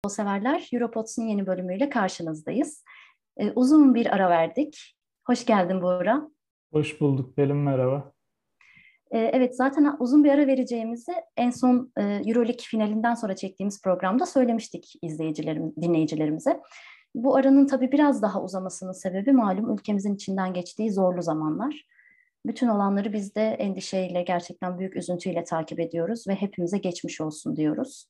futbol severler. Europods'un yeni bölümüyle karşınızdayız. Uzun bir ara verdik. Hoş geldin Buğra. Hoş bulduk Pelin, merhaba. Evet, zaten uzun bir ara vereceğimizi en son Euroleague finalinden sonra çektiğimiz programda söylemiştik dinleyicilerimize. Bu aranın tabii biraz daha uzamasının sebebi malum ülkemizin içinden geçtiği zorlu zamanlar. Bütün olanları biz de endişeyle, gerçekten büyük üzüntüyle takip ediyoruz ve hepimize geçmiş olsun diyoruz.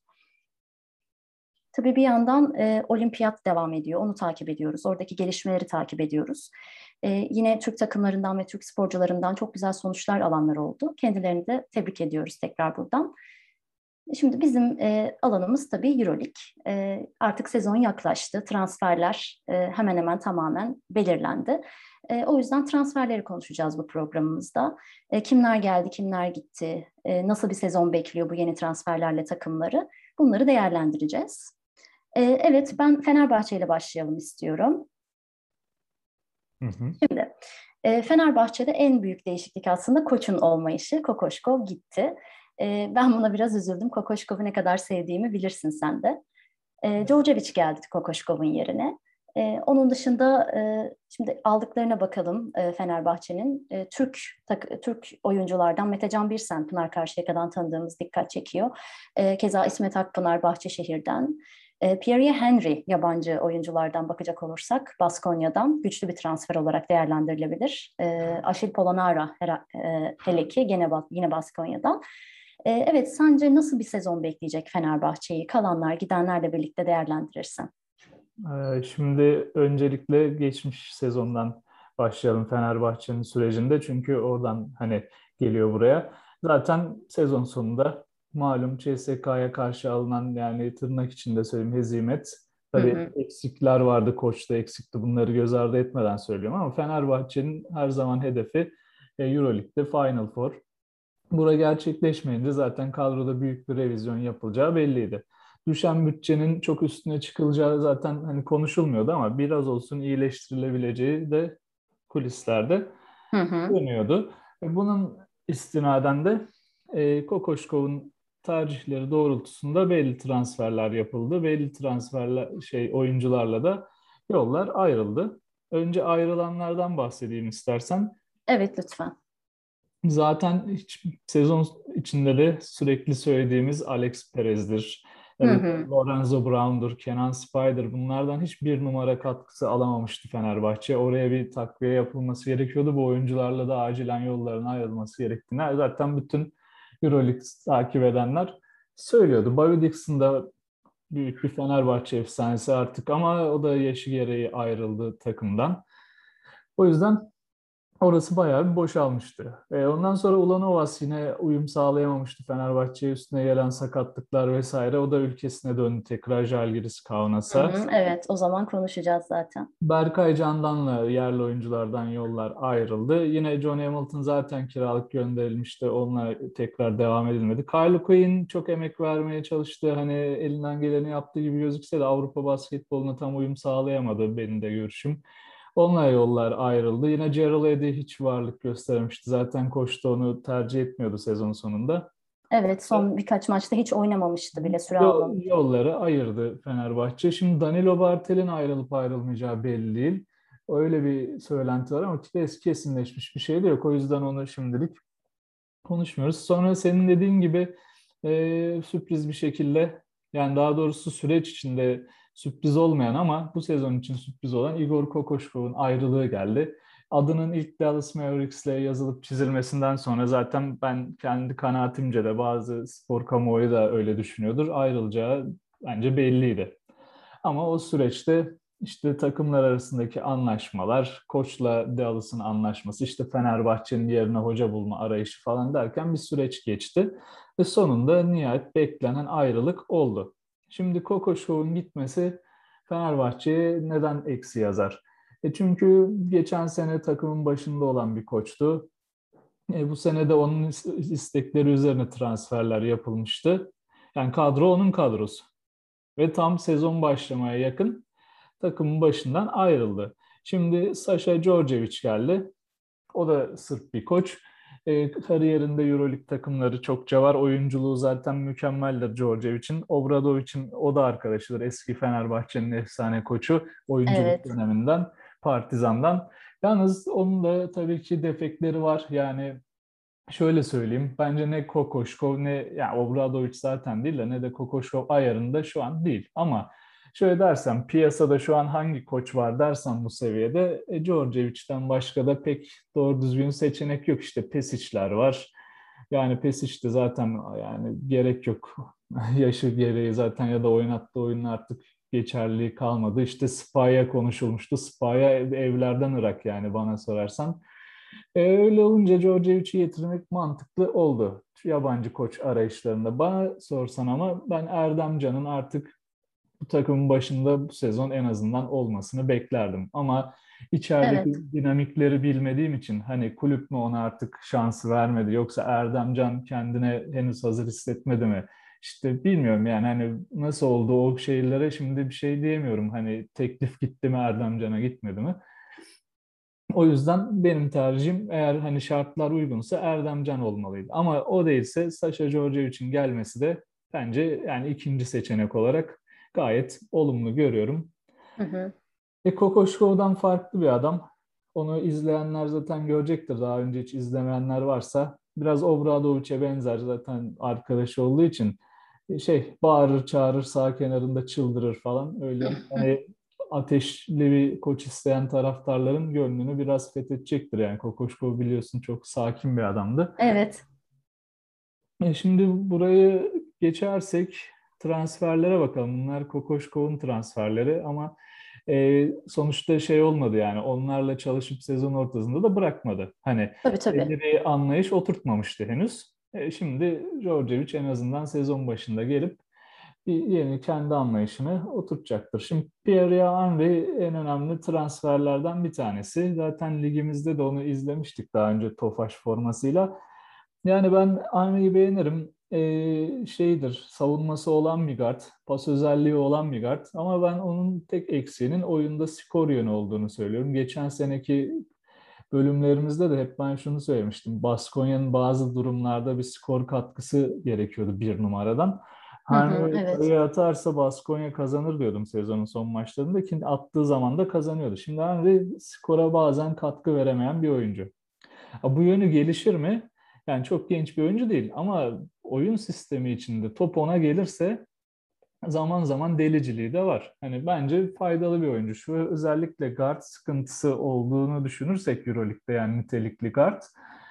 Tabii bir yandan olimpiyat devam ediyor. Onu takip ediyoruz. Oradaki gelişmeleri takip ediyoruz. Yine Türk takımlarından ve Türk sporcularından çok güzel sonuçlar alanlar oldu. Kendilerini de tebrik ediyoruz tekrar buradan. Şimdi bizim alanımız tabii Euroleague. Artık sezon yaklaştı. Transferler hemen hemen tamamen belirlendi. O yüzden transferleri konuşacağız bu programımızda. Kimler geldi, kimler gitti, nasıl bir sezon bekliyor bu yeni transferlerle takımları, bunları değerlendireceğiz. Evet, ben Fenerbahçe ile başlayalım istiyorum. Hı hı. Şimdi Fenerbahçe'de en büyük değişiklik aslında koçun olmayışı. Kokoşkov gitti. Ben buna biraz üzüldüm. Kokoşkov'u ne kadar sevdiğimi bilirsin sen de. Djordjevic geldi Kokoşkov'un yerine. Onun dışında şimdi aldıklarına bakalım Fenerbahçe'nin. Türk oyunculardan Metecan Birsen, Pınar Karşıyaka'dan tanıdığımız dikkat çekiyor. Keza İsmet Akpınar Bahçeşehir'den. Pierre Henry yabancı oyunculardan bakacak olursak Baskonya'dan güçlü bir transfer olarak değerlendirilebilir. Aşil Polonara hele ki yine Baskonya'dan. Evet, sence nasıl bir sezon bekleyecek Fenerbahçe'yi? Kalanlar, gidenlerle birlikte değerlendirirsen. Şimdi öncelikle geçmiş sezondan başlayalım Fenerbahçe'nin sürecinde. Çünkü oradan hani geliyor buraya. Zaten sezon sonunda malum CSK'ya karşı alınan, yani tırnak içinde söyleyeyim, hezimet. Hı Tabii hı. eksikler vardı, koçta eksikti. Bunları göz ardı etmeden söylüyorum ama Fenerbahçe'nin her zaman hedefi Euroleague'de Final Four. Bura gerçekleşmeyince zaten kadroda büyük bir revizyon yapılacağı belliydi. Düşen bütçenin çok üstüne çıkılacağı zaten hani konuşulmuyordu ama biraz olsun iyileştirilebileceği de kulislerde Hı hı. dönüyordu. Bunun istinaden de Kokoşkov'un tercihleri doğrultusunda belli transferler yapıldı. Belli transferler oyuncularla da yollar ayrıldı. Önce ayrılanlardan bahsedeyim istersen. Evet, lütfen. Zaten hiç sezon içinde de sürekli söylediğimiz Alex Perez'dir. Hı hı. Lorenzo Brown'dur, Kenan Spider, bunlardan hiçbir numara katkısı alamamıştı Fenerbahçe. Oraya bir takviye yapılması gerekiyordu. Bu oyuncularla da acilen yollarına ayrılması gerektiğini zaten bütün Euroleague takip edenler söylüyordu. Bobby Dixon da büyük bir Fenerbahçe efsanesi artık ama o da yaşı gereği ayrıldı takımdan. O yüzden orası bayağı bir boşalmıştı. Ondan sonra Ulanovas yine uyum sağlayamamıştı Fenerbahçe'ye, üstüne gelen sakatlıklar vesaire. O da ülkesine döndü tekrar, Žalgiris Hı Kaunas'a. hı. Evet, o zaman konuşacağız zaten. Berkay Candan'la yerli oyunculardan yollar ayrıldı. Yine John Hamilton zaten kiralık gönderilmişti. Onunla tekrar devam edilmedi. Kyle Quinn çok emek vermeye çalıştı. Hani elinden geleni yaptığı gibi gözükse de Avrupa basketboluna tam uyum sağlayamadı, benim de görüşüm. Onunla yollar ayrıldı. Yine Gerald Edey hiç varlık göstermişti. Zaten koç da onu tercih etmiyordu sezon sonunda. Evet, son birkaç maçta hiç oynamamıştı bile, süre almamıştı. Yolları ayırdı Fenerbahçe. Şimdi Danilo Bartel'in ayrılıp ayrılmayacağı belli değil. Öyle bir söylenti var ama kesinleşmiş bir şey de yok. O yüzden onu şimdilik konuşmuyoruz. Sonra senin dediğin gibi sürpriz bir şekilde, yani daha doğrusu süreç içinde sürpriz olmayan ama bu sezon için sürpriz olan Igor Kokoşkov'un ayrılığı geldi. Adının ilk Dallas Mavericks'le yazılıp çizilmesinden sonra zaten ben kendi kanaatimce de bazı spor kamuoyu da öyle düşünüyordur. Ayrılacağı bence belliydi. Ama o süreçte işte takımlar arasındaki anlaşmalar, koçla Dallas'ın anlaşması, işte Fenerbahçe'nin yerine hoca bulma arayışı falan derken bir süreç geçti. Ve sonunda nihayet beklenen ayrılık oldu. Şimdi Kokoşkov'un gitmesi Fenerbahçe'ye neden eksi yazar? Çünkü geçen sene takımın başında olan bir koçtu. Bu sene de onun istekleri üzerine transferler yapılmıştı. Yani kadro onun kadrosu. Ve tam sezon başlamaya yakın takımın başından ayrıldı. Şimdi Saša Djordjevic geldi. O da Sırp bir koç. Kariyerinde EuroLeague takımları çokça var. Oyunculuğu zaten mükemmeldir Djordjevic'in. Obradovic'in o da arkadaşıdır. Eski Fenerbahçe'nin efsane koçu. Oyunculuk Evet, döneminden, Partizan'dan. Yalnız onun da tabii ki defekleri var. Yani şöyle söyleyeyim. Bence ne Kokoşkov ne yani Obradović zaten değil de ne de Kokoşkov ayarında şu an değil. Ama şöyle dersem piyasada şu an hangi koç var dersen bu seviyede Djordjevic'ten başka da pek doğru düzgün seçenek yok. İşte Pesic'ler var. Yani Pesic de zaten yani gerek yok. Yaşı gereği zaten ya da oynattığı oyunun artık geçerliliği kalmadı. İşte Spaya konuşulmuştu. Spaya evlerden ırak yani bana sorarsan. Öyle olunca Djordjevic'i getirmek mantıklı oldu. Yabancı koç arayışlarında. Bana sorsan ama ben Erdem Can'ın artık bu takımın başında bu sezon en azından olmasını beklerdim. Ama içerideki evet. dinamikleri bilmediğim için hani kulüp mü ona artık şansı vermedi yoksa Erdem Can kendine henüz hazır hissetmedi mi? İşte bilmiyorum yani hani nasıl oldu o şeylere şimdi bir şey diyemiyorum. Hani teklif gitti mi Erdem Can'a gitmedi mi? O yüzden benim tercihim eğer hani şartlar uygunsa Erdem Can olmalıydı. Ama o değilse Saša Djordjevic'in gelmesi de bence yani ikinci seçenek olarak gayet olumlu görüyorum. Hı hı. Kokoşkov'dan farklı bir adam. Onu izleyenler zaten görecektir. Daha önce hiç izlemeyenler varsa. Biraz Obradoviç'e benzer zaten arkadaşı olduğu için. Bağırır çağırır sağ kenarında çıldırır falan. Öyle hani ateşli bir koç isteyen taraftarların gönlünü biraz fethedecektir. Yani Kokoşkov biliyorsun çok sakin bir adamdı. Evet. Şimdi burayı geçersek transferlere bakalım. Bunlar Kokoşkov'un transferleri ama sonuçta şey olmadı yani onlarla çalışıp sezon ortasında da bırakmadı. Hani Tabii tabii. belli bir anlayış oturtmamıştı henüz. Şimdi Djordjevic en azından sezon başında gelip bir yeni kendi anlayışını oturtacaktır. Şimdi Pierre Henry en önemli transferlerden bir tanesi. Zaten ligimizde de onu izlemiştik daha önce Tofaş formasıyla. Yani ben Henry'i beğenirim. Şeydir, savunması olan bir guard, pas özelliği olan bir guard. Ama ben onun tek eksiğinin oyunda skor yönü olduğunu söylüyorum. Geçen seneki bölümlerimizde de hep ben şunu söylemiştim. Baskonya'nın bazı durumlarda bir skor katkısı gerekiyordu bir numaradan. Hı hı, Henry evet. sayı atarsa Baskonya kazanır diyordum sezonun son maçlarında ki attığı zaman da kazanıyordu. Şimdi Henry skora bazen katkı veremeyen bir oyuncu. Bu yönü gelişir mi? Yani çok genç bir oyuncu değil ama oyun sistemi içinde top ona gelirse zaman zaman deliciliği de var. Hani bence faydalı bir oyuncu. Şu özellikle guard sıkıntısı olduğunu düşünürsek EuroLeague'de yani nitelikli guard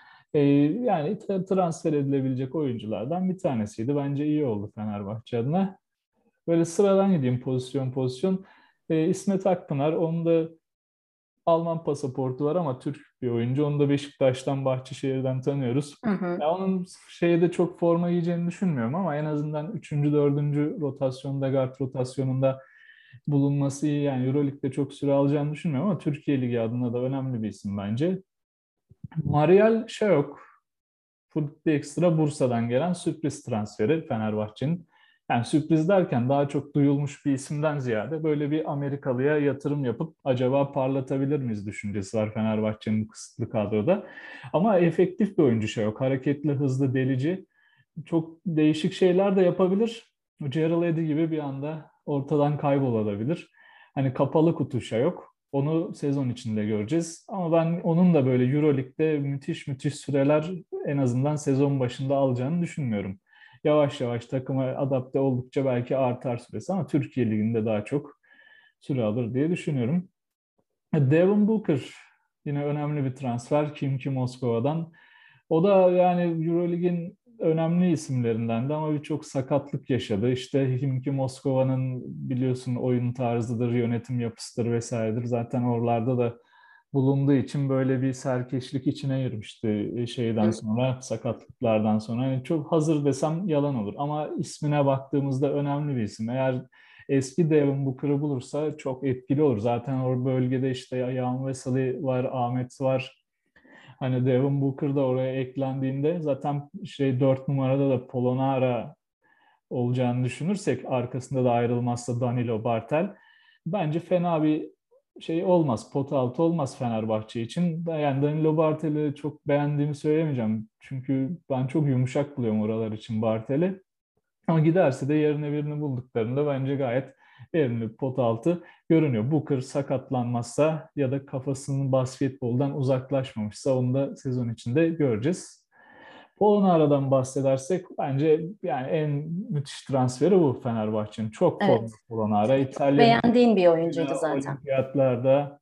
yani transfer edilebilecek oyunculardan bir tanesiydi. Bence iyi oldu Fenerbahçe adına. Böyle sıradan gideyim pozisyon pozisyon. İsmet Akpınar, onun da Alman pasaportu var ama Türk bir oyuncu. Onu da Beşiktaş'tan, Bahçeşehir'den tanıyoruz. Hı hı. Ya onun şeyde çok forma yiyeceğini düşünmüyorum ama en azından üçüncü dördüncü rotasyonda, guard rotasyonunda bulunması iyi. Yani Euroleague'de çok süre alacağını düşünmüyorum ama Türkiye Ligi adına da önemli bir isim bence. Marial Şayok, Fırtı Ekstra Bursa'dan gelen sürpriz transferi Fenerbahçe'nin. Yani sürpriz derken daha çok duyulmuş bir isimden ziyade böyle bir Amerikalıya yatırım yapıp acaba parlatabilir miyiz düşüncesi var Fenerbahçe'nin kısıtlı kadroda. Ama efektif bir oyuncu şey yok. Hareketli, hızlı, delici. Çok değişik şeyler de yapabilir. Gerald Eddy gibi bir anda ortadan kaybolabilir. Hani kapalı kutu şey yok. Onu sezon içinde göreceğiz. Ama ben onun da böyle Euroleague'de müthiş müthiş süreler en azından sezon başında alacağını düşünmüyorum. Yavaş yavaş takıma adapte oldukça belki artar süresi ama Türkiye Ligi'nde daha çok süre alır diye düşünüyorum. Devin Booker yine önemli bir transfer Khimki Moskova'dan. O da yani Euroleague'in önemli isimlerindendi ama birçok sakatlık yaşadı. İşte Khimki Moskova'nın biliyorsun oyun tarzıdır, yönetim yapısıdır vesairedir. Zaten oralarda da bulunduğu için böyle bir serkeşlik içine girmişti şeyden Hı. sonra, sakatlıklardan sonra. Yani çok hazır desem yalan olur ama ismine baktığımızda önemli bir isim. Eğer eski Devin Booker'ı bulursa çok etkili olur. Zaten o bölgede işte Yan Vesely var, Ahmet var. Hani Devin Booker da oraya eklendiğinde zaten 4 numarada da Polonara olacağını düşünürsek arkasında da ayrılmazsa Danilo Bartel bence fena bir şey olmaz, pot altı olmaz Fenerbahçe için. Yani Danilo Bartel'i çok beğendiğimi söyleyemeyeceğim. Çünkü ben çok yumuşak buluyorum oralar için Bartel'i. Ama giderse de yerine birini bulduklarında bence gayet verimli pot altı görünüyor. Booker sakatlanmazsa ya da kafasının basketboldan uzaklaşmamışsa onu da sezon içinde göreceğiz. Polonara'dan bahsedersek bence yani en müthiş transferi bu Fenerbahçe'nin. Çok formda Evet. Polonara. İtalyan Beğendiğin bir oyuncuydu zaten. olimpiyatlarda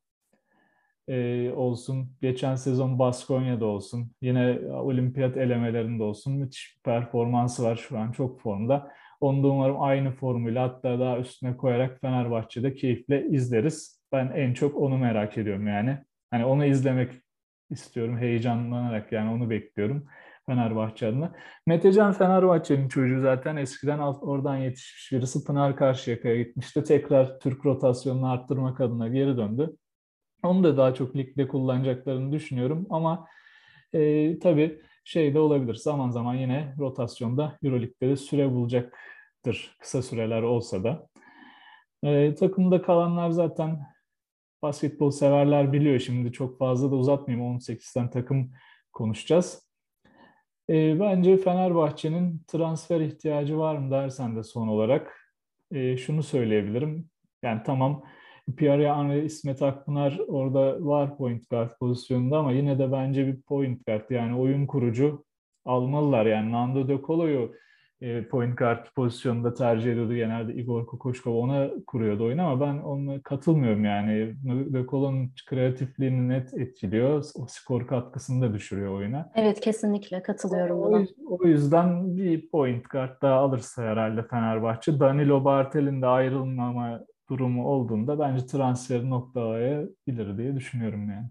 olsun, geçen sezon Baskonya'da olsun, yine olimpiyat elemelerinde olsun müthiş bir performansı var şu an çok formda. Onu da umarım aynı formuyla hatta daha üstüne koyarak Fenerbahçe'de keyifle izleriz. Ben en çok onu merak ediyorum yani. Hani onu izlemek istiyorum heyecanlanarak yani onu bekliyorum Fenerbahçe adına. Metecan Fenerbahçe'nin çocuğu zaten eskiden oradan yetişmiş birisi. Pınar Karşıyaka'ya gitmişti. Tekrar Türk rotasyonunu arttırmak adına geri döndü. Onu da daha çok ligde kullanacaklarını düşünüyorum ama tabii şey de olabilir. Zaman zaman yine rotasyonda Euroleague'de de süre bulacaktır. Kısa süreler olsa da. Takımda kalanlar zaten basketbol severler biliyor. Şimdi çok fazla da uzatmayayım. 18'ten takım konuşacağız. Bence Fenerbahçe'nin transfer ihtiyacı var mı dersen de son olarak şunu söyleyebilirim. Yani tamam Pierre-Henri İsmet Akpınar orada var point guard pozisyonunda ama yine de bence bir point guard yani oyun kurucu almalılar. Yani Nando De Colo'yu point guard pozisyonunda tercih ediyordu genelde Igor Kokoşkov ona kuruyordu oyunu ama ben ona katılmıyorum yani. De Colo'nun kreatifliğini net etkiliyor. O skor katkısını da düşürüyor oyuna. Evet, kesinlikle katılıyorum O, buna. o yüzden bir point guard daha alırsa herhalde Fenerbahçe. Danilo Bartel'in de ayrılmama durumu olduğunda bence transferi noktalayabilir diye düşünüyorum yani.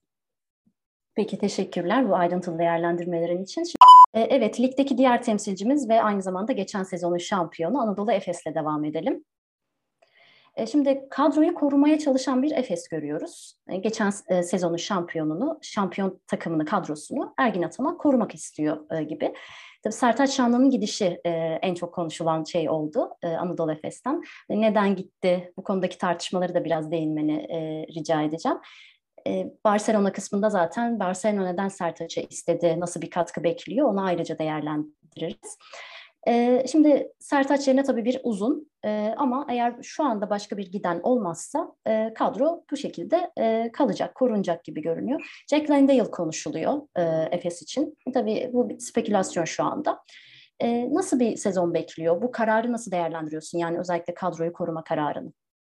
Peki, teşekkürler bu ayrıntılı değerlendirmelerin için. Evet, ligdeki diğer temsilcimiz ve aynı zamanda geçen sezonun şampiyonu Anadolu Efes'le devam edelim. Şimdi kadroyu korumaya çalışan bir Efes görüyoruz. Geçen sezonun şampiyonunu, şampiyon takımını, kadrosunu Ergin Ataman korumak istiyor gibi. Tabii Sertaç Şanlı'nın gidişi en çok konuşulan şey oldu Anadolu Efes'ten. Neden gitti? Bu konudaki tartışmaları da biraz değinmeni rica edeceğim. Barcelona kısmında zaten Barcelona neden Sertaç'ı istedi, nasıl bir katkı bekliyor onu ayrıca değerlendiririz. Şimdi Sertaç yerine tabii bir uzun ama eğer şu anda başka bir giden olmazsa kadro bu şekilde kalacak, korunacak gibi görünüyor. Jack Landale konuşuluyor Efes için. Tabii bu bir spekülasyon şu anda. Nasıl bir sezon bekliyor? Bu kararı nasıl değerlendiriyorsun? Yani özellikle kadroyu koruma kararını.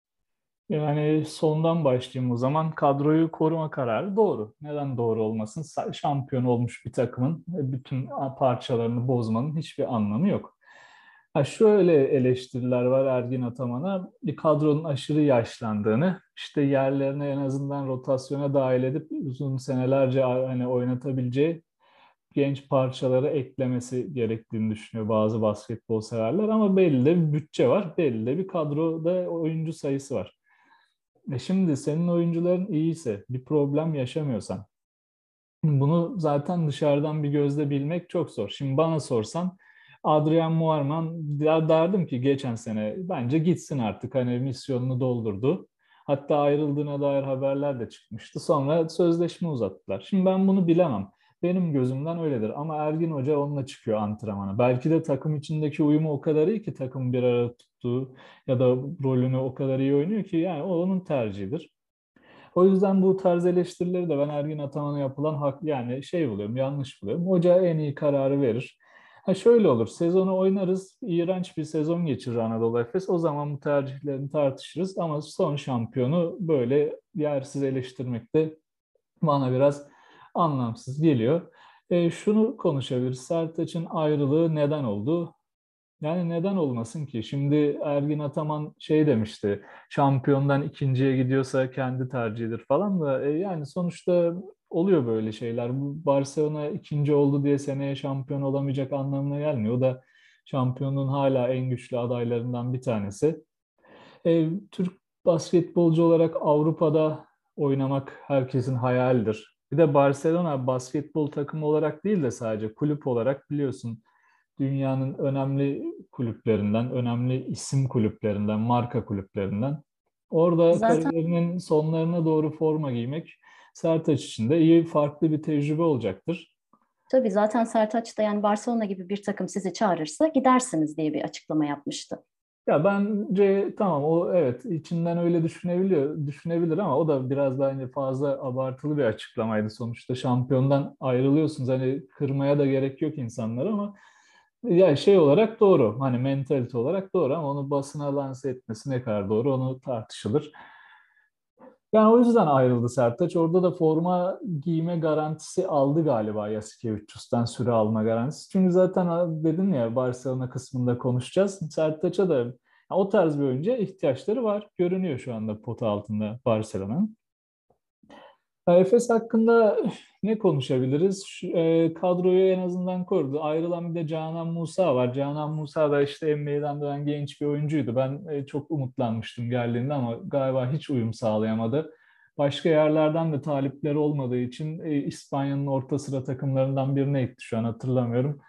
Yani sondan başlayayım o zaman. Kadroyu koruma kararı doğru. Neden doğru olmasın? Şampiyon olmuş bir takımın bütün parçalarını bozmanın hiçbir anlamı yok. Ha şöyle eleştiriler var Ergin Ataman'a. Bir kadronun aşırı yaşlandığını, işte yerlerine en azından rotasyona dahil edip uzun senelerce hani oynatabileceği genç parçaları eklemesi gerektiğini düşünüyor bazı basketbol severler. Ama belli de bir bütçe var, belli de bir kadroda oyuncu sayısı var. Şimdi senin oyuncuların iyiyse, bir problem yaşamıyorsan, bunu zaten dışarıdan bir gözle bilmek çok zor. Şimdi bana sorsan Adrian Muarman derdim ki geçen sene bence gitsin artık hani misyonunu doldurdu. Hatta ayrıldığına dair haberler de çıkmıştı. Sonra sözleşme uzattılar. Şimdi ben bunu bilemem. Benim gözümden öyledir. Ama Ergin Hoca onunla çıkıyor antrenmana. Belki de takım içindeki uyumu o kadar iyi ki takım bir arada tuttuğu ya da rolünü o kadar iyi oynuyor ki yani o onun tercihidir. O yüzden bu tarz eleştirileri de ben Ergin Ataman'a yapılan hak yani şey buluyorum, yanlış buluyorum. Hoca en iyi kararı verir. Ha şöyle olur, sezonu oynarız, iğrenç bir sezon geçirir Anadolu Efes. O zaman bu tercihlerini tartışırız ama son şampiyonu böyle yersiz eleştirmek de bana biraz anlamsız geliyor. Şunu konuşabiliriz. Sertaç'ın ayrılığı neden oldu? Yani neden olmasın ki? Şimdi Ergin Ataman şey demişti, şampiyondan ikinciye gidiyorsa kendi tercihidir falan da yani sonuçta oluyor böyle şeyler. Bu Barcelona ikinci oldu diye seneye şampiyon olamayacak anlamına gelmiyor. O da şampiyonluğun hala en güçlü adaylarından bir tanesi. Türk basketbolcu olarak Avrupa'da oynamak herkesin hayalidir. Bir de Barcelona basketbol takımı olarak değil de sadece kulüp olarak biliyorsun dünyanın önemli kulüplerinden, önemli isim kulüplerinden, marka kulüplerinden. Orada Zaten kariyerinin sonlarına doğru forma giymek Sertaç için de iyi, farklı bir tecrübe olacaktır. tabii zaten Sertaç da yani Barcelona gibi bir takım sizi çağırırsa gidersiniz diye bir açıklama yapmıştı. Ya bence tamam, o evet içinden öyle düşünebilir ama o da biraz bence fazla abartılı bir açıklamaydı. Sonuçta şampiyondan ayrılıyorsunuz. Hani kırmaya da gerek yok insanlar ama ya şey olarak doğru. Hani mentalite olarak doğru ama onu basına lanse etmesi ne kadar doğru onu tartışılır. Yani o yüzden ayrıldı Sertaç. Orada da forma giyme garantisi aldı galiba Yasikevicius'tan, süre alma garantisi. Çünkü zaten dedim ya, Barcelona kısmında konuşacağız. Sertaç'a da o tarz bir oyuncuya ihtiyaçları var. Görünüyor şu anda pota altında Barcelona'nın. Efes hakkında ne konuşabiliriz? Kadroyu en azından korudu. Ayrılan bir de Canan Musa var. Canan Musa da işte NBA'den dönen genç bir oyuncuydu. Ben çok umutlanmıştım geldiğinde ama galiba hiç uyum sağlayamadı. Başka yerlerden de talipleri olmadığı için İspanya'nın orta sıra takımlarından birine gitti, şu an hatırlamıyorum.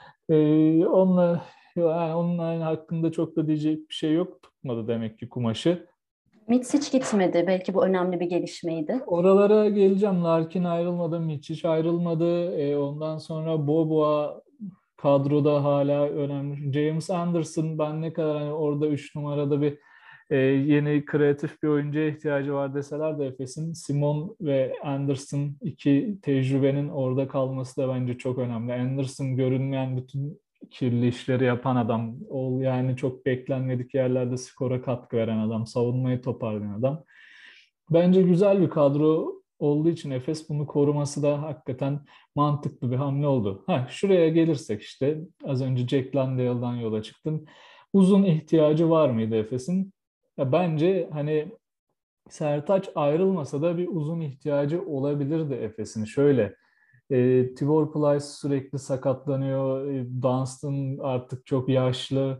Onunla yani onun hakkında çok da diyecek bir şey yok. Tutmadı demek ki kumaşı. Mitsic gitmedi. Belki bu önemli bir gelişmeydi. Oralara geleceğim. Larkin ayrılmadı, Mičić ayrılmadı. Ondan sonra Boboa kadroda hala önemli. James Anderson, ben ne kadar hani orada 3 numarada bir yeni kreatif bir oyuncuya ihtiyacı var deseler de Efes'in, Simon ve Anderson iki tecrübenin orada kalması da bence çok önemli. Anderson görünmeyen bütün kirli işleri yapan adam. O yani çok beklenmedik yerlerde skora katkı veren adam, savunmayı toparlayan adam. Bence güzel bir kadro olduğu için Efes bunu koruması da hakikaten mantıklı bir hamle oldu. Şuraya gelirsek işte az önce Jack Landale'dan yola çıktın. Uzun ihtiyacı var mıydı Efes'in? Ya bence hani Sertaç ayrılmasa da bir uzun ihtiyacı olabilirdi Efes'in. Şöyle, Tibor Plyce sürekli sakatlanıyor. Dunstan artık çok yaşlı.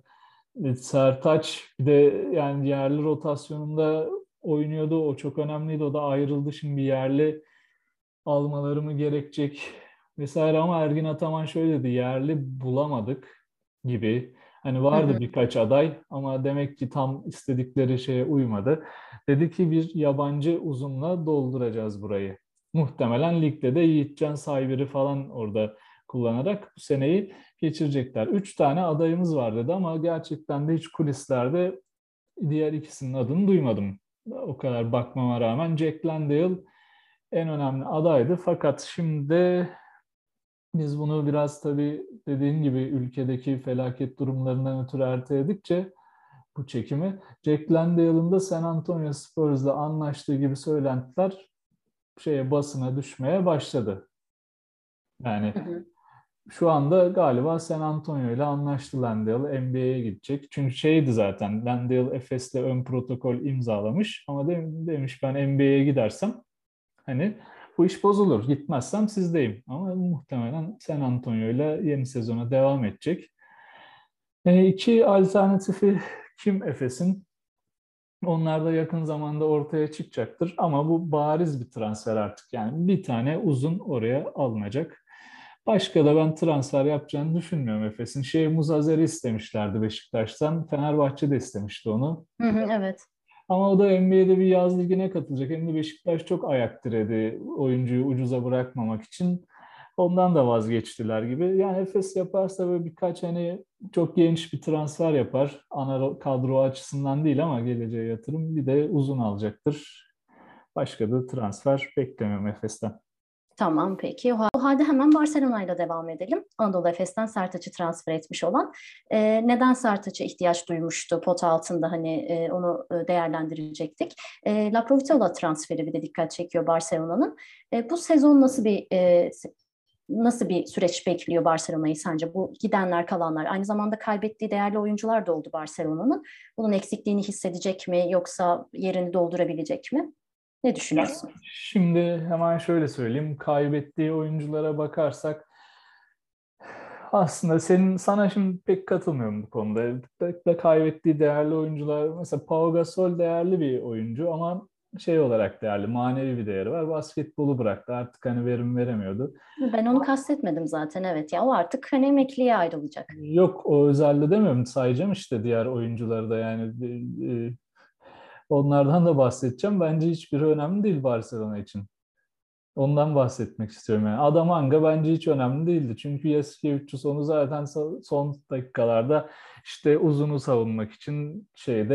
Sertaç bir de yani yerli rotasyonunda oynuyordu. O çok önemliydi. O da ayrıldı. Şimdi bir yerli almaları mı gerekecek vesaire ama Ergin Ataman şöyle dedi: yerli bulamadık gibi. Hani Hı hı. vardı birkaç aday ama demek ki tam istedikleri şeye uymadı. Dedi ki bir yabancı uzunla dolduracağız burayı. Muhtemelen ligde de Yiğitcan Saybir'i falan orada kullanarak bu seneyi geçirecekler. 3 tane adayımız var dedi ama gerçekten de hiç kulislerde diğer ikisinin adını duymadım. O kadar bakmama rağmen Jack Landale en önemli adaydı. Fakat şimdi biz bunu biraz tabii dediğim gibi ülkedeki felaket durumlarından ötürü erteledikçe bu çekimi, Jack Landale'ın da San Antonio Spurs'la anlaştığı gibi söylentiler basına düşmeye başladı. Yani Hı hı. şu anda galiba San Antonio ile anlaştı Landale, NBA'ye gidecek. Çünkü zaten Landale Efes'le ön protokol imzalamış ama demiş ben NBA'ye gidersem hani bu iş bozulur. Gitmezsem sizdeyim. Ama muhtemelen San Antonio ile yeni sezona devam edecek. İki alternatifi kim Efes'in? Onlar da yakın zamanda ortaya çıkacaktır. Ama bu bariz bir transfer artık. Yani bir tane uzun oraya alınacak. Başka da ben transfer yapacağını düşünmüyorum Efes'in. Muzazer'i istemişlerdi Beşiktaş'tan. Fenerbahçe de istemişti onu. Hı hı, evet. Ama o da NBA'de bir yaz ligine katılacak. Hem de Beşiktaş çok ayak diredi oyuncuyu ucuza bırakmamak için. Ondan da vazgeçtiler gibi. Yani Efes yaparsa böyle birkaç hani çok genç bir transfer yapar. Ana kadro açısından değil ama geleceğe yatırım. Bir de uzun alacaktır. Başka da transfer beklemiyorum Efes'ten. Tamam peki. O halde hemen Barcelona ile devam edelim. Anadolu Efes'ten Sertaç'ı transfer etmiş olan. Neden Sertaç'a ihtiyaç duymuştu pot altında, hani onu değerlendirecektik. La Provitola transferi bir de dikkat çekiyor Barcelona'nın. Bu sezon nasıl bir süreç bekliyor Barcelona'yı sence? Bu gidenler, kalanlar, aynı zamanda kaybettiği değerli oyuncular da oldu Barcelona'nın. Bunun eksikliğini hissedecek mi yoksa yerini doldurabilecek mi? Ne Ya, düşünüyorsun? şimdi hemen şöyle söyleyeyim. Kaybettiği oyunculara bakarsak aslında sana şimdi pek katılmıyorum bu konuda. Pek de kaybettiği değerli oyuncular, mesela Pau Gasol değerli bir oyuncu ama olarak değerli, manevi bir değeri var. Basketbolu bıraktı. Artık hani verim veremiyordu. Ben onu kastetmedim zaten, evet ya, o artık hani emekliye ayrılacak. Yok, o özelde demiyorum. Sayacağım işte diğer oyuncuları da yani. Onlardan da bahsedeceğim. Bence hiçbiri önemli değil Barcelona için. Ondan bahsetmek istiyorum yani. Adam Hanga bence hiç önemli değildi. Çünkü Yasikevicius onu zaten son dakikalarda işte uzunu savunmak için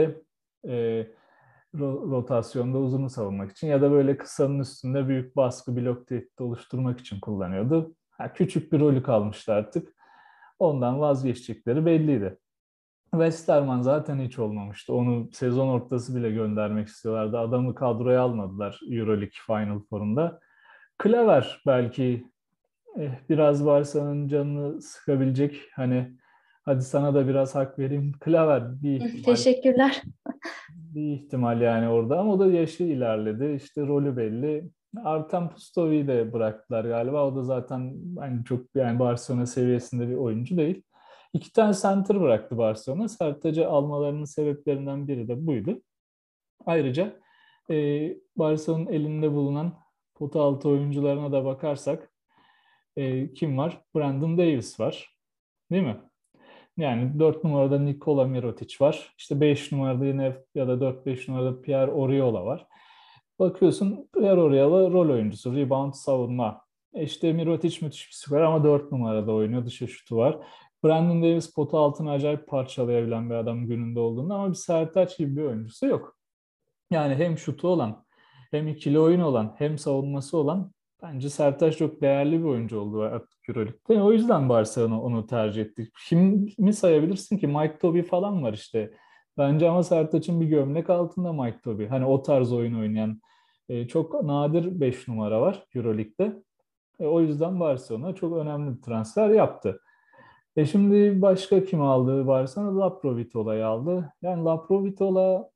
e, rotasyonda uzunu savunmak için ya da böyle kısanın üstünde büyük baskı blok tehdidi oluşturmak için kullanıyordu. Küçük bir rolü kalmıştı artık. Ondan vazgeçecekleri belliydi. Westerman zaten hiç olmamıştı. Onu sezon ortası bile göndermek istiyorlardı. Adamı kadroya almadılar EuroLeague Final Four'unda. Klaver belki biraz Barça'nın canını sıkabilecek. Hani hadi sana da biraz hak vereyim. Klaver bir ihtimal. Teşekkürler. Bir ihtimal yani orada ama o da yaşı ilerledi. İşte rolü belli. Artem Pustovi'yi de bıraktılar galiba. O da zaten hani çok yani Barcelona seviyesinde bir oyuncu değil. İki tane center bıraktı Barcelona. Sertac'ı almalarının sebeplerinden biri de buydu. Ayrıca Barcelona'nın elinde bulunan pota altı oyuncularına da bakarsak kim var? Brandon Davis var. Değil mi? Yani 4 numarada Nikola Mirotic var. İşte 5 numarada yine ya da 4-5 numarada Pierre Oriola var. Bakıyorsun Pierre Oriola rol oyuncusu, rebound, savunma. İşte Mirotic müthiş bir skorer ama 4 numarada oynuyor. Dışa şutu var. Brandon Davis pota altını acayip parçalayabilen bir adam gününde olduğunda ama bir Sertaç gibi bir oyuncusu yok. Yani hem şutu olan, hem ikili oyun olan, hem savunması olan bence Sertaç çok değerli bir oyuncu oldu artık Euroleague'de. O yüzden Barcelona onu tercih etti. Kimi sayabilirsin ki? Mike Toby falan var işte. Bence ama Sertaç'ın bir gömlek altında Mike Toby. Hani o tarz oyun oynayan çok nadir 5 numara var Euroleague'de. O yüzden Barcelona çok önemli bir transfer yaptı. Şimdi başka kim aldı Barcelona? Laprovitola'yı aldı. Yani Laprovitola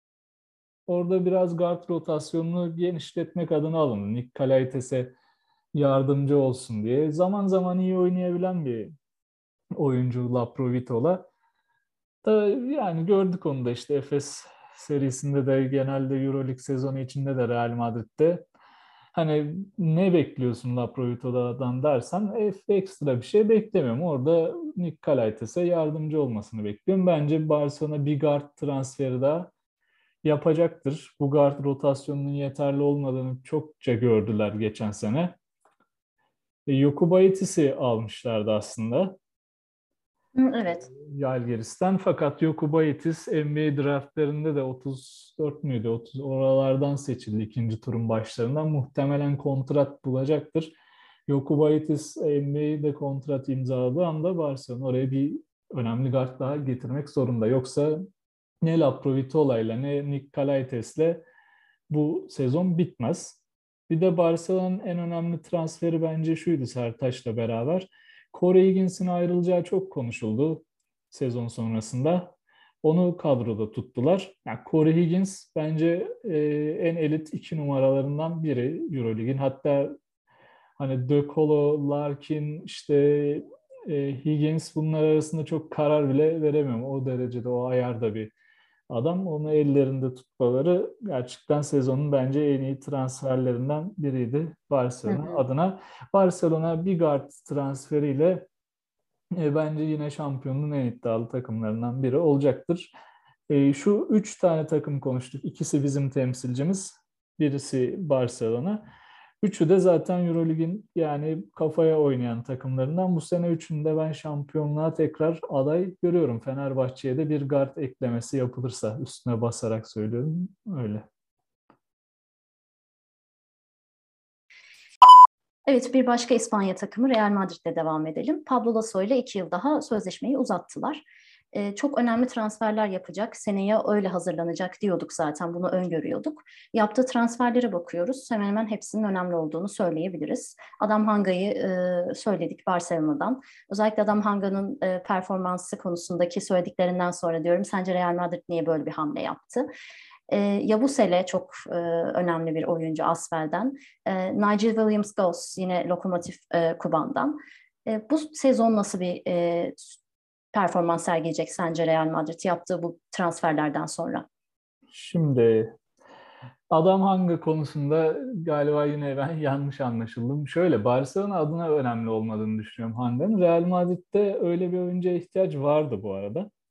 orada biraz guard rotasyonunu genişletmek adına alındı. Nick Kalaites'e yardımcı olsun diye. Zaman zaman iyi oynayabilen bir oyuncu Laprovitola. Da yani gördük onu da işte Efes serisinde de genelde EuroLeague sezonu içinde de Real Madrid'de. Hani ne bekliyorsun Laprovitola'dan dersen ekstra bir şey beklemiyorum. Orada Nick Kalaites'e yardımcı olmasını bekliyorum. Bence Barcelona bir guard transferi daha yapacaktır. Bu guard rotasyonunun yeterli olmadığını çokça gördüler geçen sene. Yokubaitis'i almışlardı aslında Evet. Žalgiris'ten. Fakat Yokubaitis NBA draftlarında da 34 müydü? 30 oralardan seçildi ikinci turun başlarından. Muhtemelen kontrat bulacaktır. Yokubaitis NBA'de kontrat imzaladığı anda Barcelona oraya bir önemli guard daha getirmek zorunda. Yoksa ne Laprovitola'yla ne Nick Kalaites'le bu sezon bitmez. Bir de Barcelona'nın en önemli transferi bence şuydu Sertaç'la beraber. Corey Higgins'in ayrılacağı çok konuşuldu sezon sonrasında. Onu kadroda tuttular. Yani Corey Higgins bence en elit 2 numaralarından biri Euroleague'in. Hatta hani De Colo, Larkin, işte Higgins bunlar arasında çok karar bile veremiyorum. O derecede o ayarda bir adam. Onu ellerinde tutmaları gerçekten sezonun bence en iyi transferlerinden biriydi Hı Barcelona hı. adına. Barcelona bir guard transferiyle bence yine şampiyonluğun en iddialı takımlarından biri olacaktır. Şu 3 tane takım konuştuk. İkisi bizim temsilcimiz. Birisi Barcelona. Üçü de zaten Eurolig'in yani kafaya oynayan takımlarından. Bu sene üçünde ben şampiyonluğa tekrar aday görüyorum. Fenerbahçe'ye de bir guard eklemesi yapılırsa üstüne basarak söylüyorum. Öyle. Evet, bir başka İspanya takımı Real Madrid'de devam edelim. Pablo Laso ile 2 yıl daha sözleşmeyi uzattılar. Çok önemli transferler yapacak. Seneye öyle hazırlanacak diyorduk zaten. Bunu öngörüyorduk. Yaptığı transferlere bakıyoruz. Hemen hemen hepsinin önemli olduğunu söyleyebiliriz. Adam Hanga'yı söyledik Barcelona'dan. Özellikle Adam Hanga'nın performansı konusundaki söylediklerinden sonra diyorum. Sence Real Madrid niye böyle bir hamle yaptı? Yabusele çok önemli bir oyuncu Asfel'den. Nigel Williams-Goss yine Lokomotiv Kuban'dan. Bu sezon nasıl bir performans sergileyecek sence Real Madrid yaptığı bu transferlerden sonra? Şimdi adam hangi konusunda galiba yine ben yanlış anlaşıldım. Şöyle Barcelona adına önemli olmadığını düşünüyorum Hanga'nın. Real Madrid'de öyle bir oyuncuya ihtiyaç vardı bu arada.